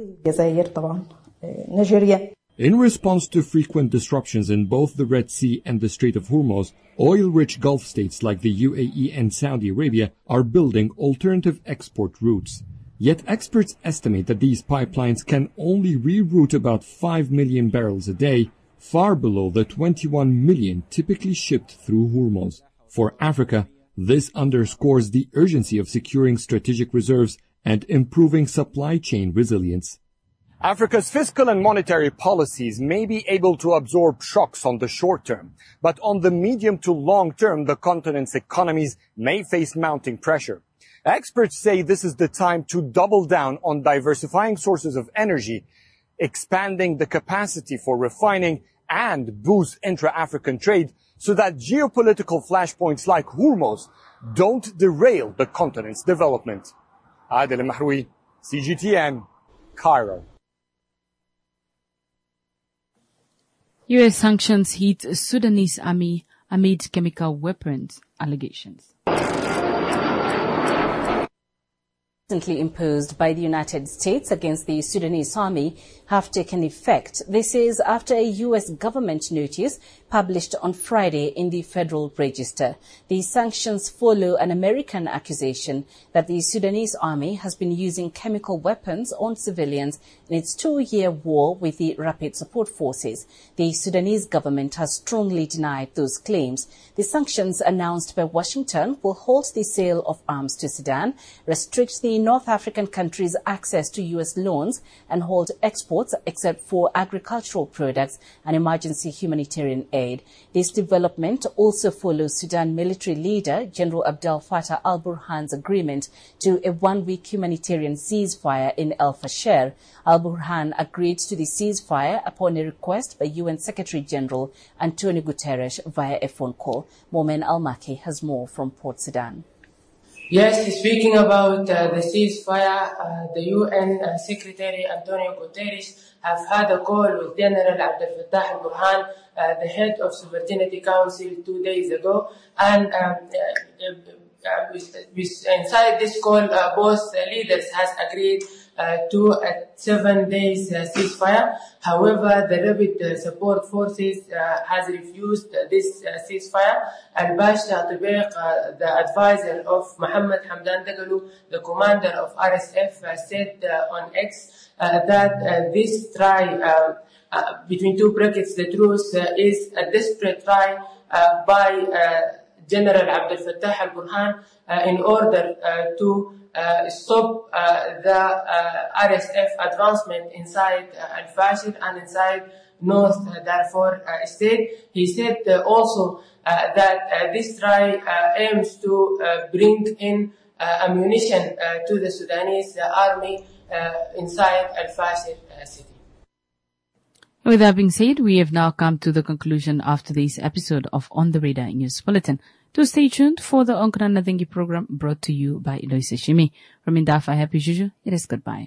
In response to frequent disruptions in both the Red Sea and the Strait of Hormuz, oil-rich Gulf states like the U A E and Saudi Arabia are building alternative export routes. Yet experts estimate that these pipelines can only reroute about five million barrels a day, far below the twenty-one million typically shipped through Hormuz. For Africa, this underscores the urgency of securing strategic reserves and improving supply chain resilience. Africa's fiscal and monetary policies may be able to absorb shocks on the short term, but on the medium to long term, the continent's economies may face mounting pressure. Experts say this is the time to double down on diversifying sources of energy, expanding the capacity for refining, and boost intra-African trade so that geopolitical flashpoints like Hormuz don't derail the continent's development. Adel Mahroui, C G T N, Cairo. U S sanctions hit Sudanese army amid chemical weapons allegations. Recently imposed by the United States against the Sudanese army have taken effect. This is after a U S government notice published on Friday in the Federal Register. The sanctions follow an American accusation that the Sudanese army has been using chemical weapons on civilians in its two-year war with the Rapid Support Forces. The Sudanese government has strongly denied those claims. The sanctions announced by Washington will halt the sale of arms to Sudan, restrict the North African countries' access to U S loans, and hold exports except for agricultural products and emergency humanitarian aid. This development also follows Sudan military leader General Abdel Fattah al-Burhan's agreement to a one-week humanitarian ceasefire in El Fasher. Al-Burhan agreed to the ceasefire upon a request by U N Secretary General Antonio Guterres via a phone call. Momen Al-Maki has more from Port Sudan. Yes, speaking about uh, the ceasefire, uh, the U N uh, Secretary Antonio Guterres have had a call with General Abdel Fattah al-Burhan, uh, the head of Sovereignty Council, two days ago. And um, uh, uh, with, with, inside this call, uh, both uh, leaders has agreed uh, to a seven days uh, ceasefire. However, the Rapid uh, Support Forces uh, has refused uh, this uh, ceasefire. Al-Basha Tibiq, uh, the advisor of Mohammed Hamdan Dagalo, the commander of R S F, uh, said uh, on X uh, that uh, this try, uh, uh, between two brackets, the truce uh, is a desperate try uh, by uh, General Abdel Fattah al-Burhan uh, in order uh, to uh, stop uh, the uh, R S F advancement inside uh, Al-Fashir and inside North uh, Darfur uh, state. He said uh, also uh, that uh, this try uh, aims to uh, bring in uh, ammunition uh, to the Sudanese uh, army uh, inside Al-Fashir uh, city. With that being said, we have now come to the conclusion of today's episode of On the Radar News Bulletin. Do stay tuned for the Onkran Nathengi program brought to you by Eloise Shimi. From Indafa Happy Juju, it is goodbye.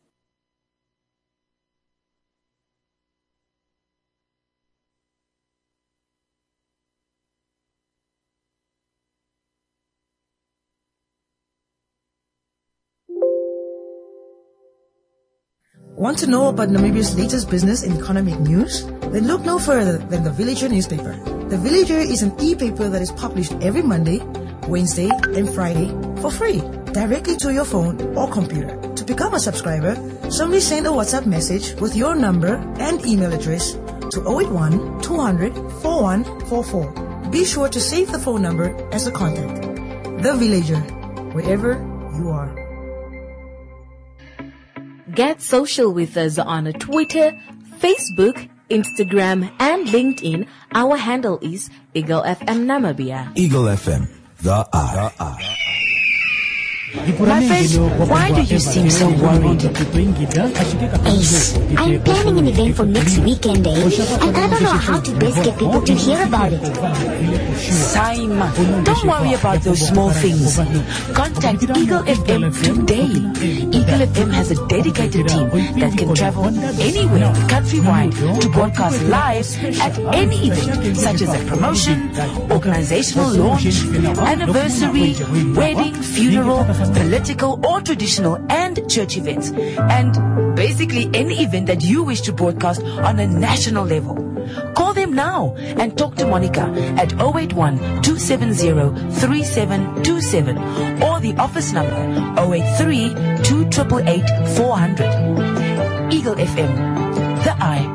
Want to know about Namibia's latest business and economic news? Then look no further than The Villager newspaper. The Villager is an e-paper that is published every Monday, Wednesday, and Friday for free, directly to your phone or computer. To become a subscriber, simply send a WhatsApp message with your number and email address to zero eight one, two hundred, four one four four. Be sure to save the phone number as a contact. The Villager, wherever you are. Get social with us on Twitter, Facebook, Instagram, and LinkedIn, our handle is Eagle F M Namibia. Eagle F M, the eye. The eye. My friends, why do you seem so worried? Ace, I'm planning an event for next weekend, eh? And I don't know how to best get people to hear about it. Simon, don't worry about those small things. Contact Eagle F M today. Eagle F M has a dedicated team that can travel anywhere countrywide to broadcast live at any event, such as a promotion, organizational launch, anniversary, wedding, funeral, political or traditional and church events, and basically any event that you wish to broadcast on a national level. Call them now and talk to Monica at zero eight one, two seven zero, three seven two seven or the office number zero eight three, two eight eight, four hundred. Eagle F M, the eye.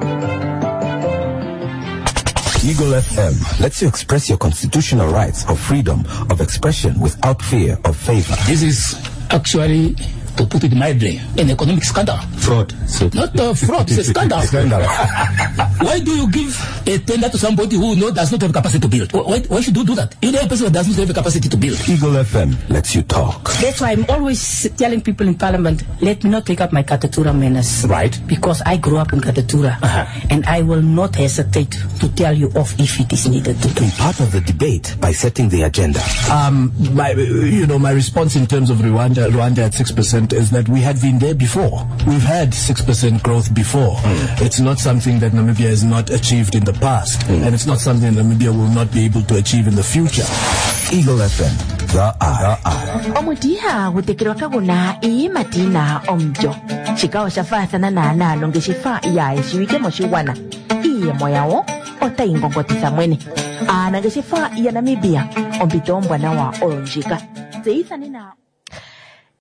Eagle F M lets you express your constitutional rights of freedom of expression without fear of favor. This is actually, to put it mildly, an economic scandal. Fraud. So Not uh, fraud, it's a scandal. Scandal. Why do you give a tender to somebody who know does not have capacity to build? Why, why should you do that? You know a person that does not have the capacity to build. Eagle F M lets you talk. That's why I'm always telling people in Parliament, let me not take up my Katatura menace. Right. Because I grew up in Katatura. Uh-huh. And I will not hesitate to tell you off if it is needed to do. Be part of the debate by setting the agenda. Um, my, you know, my response in terms of Rwanda, Rwanda at six percent is that we had been there before. We've had six percent growth before. Mm. It's not something that Namibia has not achieved in the past. Mm. And it's not something that Namibia will not be able to achieve in the future. Eagle F M, the eye. Omudiha gutekerwa kaguna ii matina omjo. Chikao shafasa na na na longe shifa iya ishiwike moshiwana. Iye moyawo ota ingongotisa mwene. Anage shifa iya Namibia ombito mbwana wa oronjika. Zeisa nina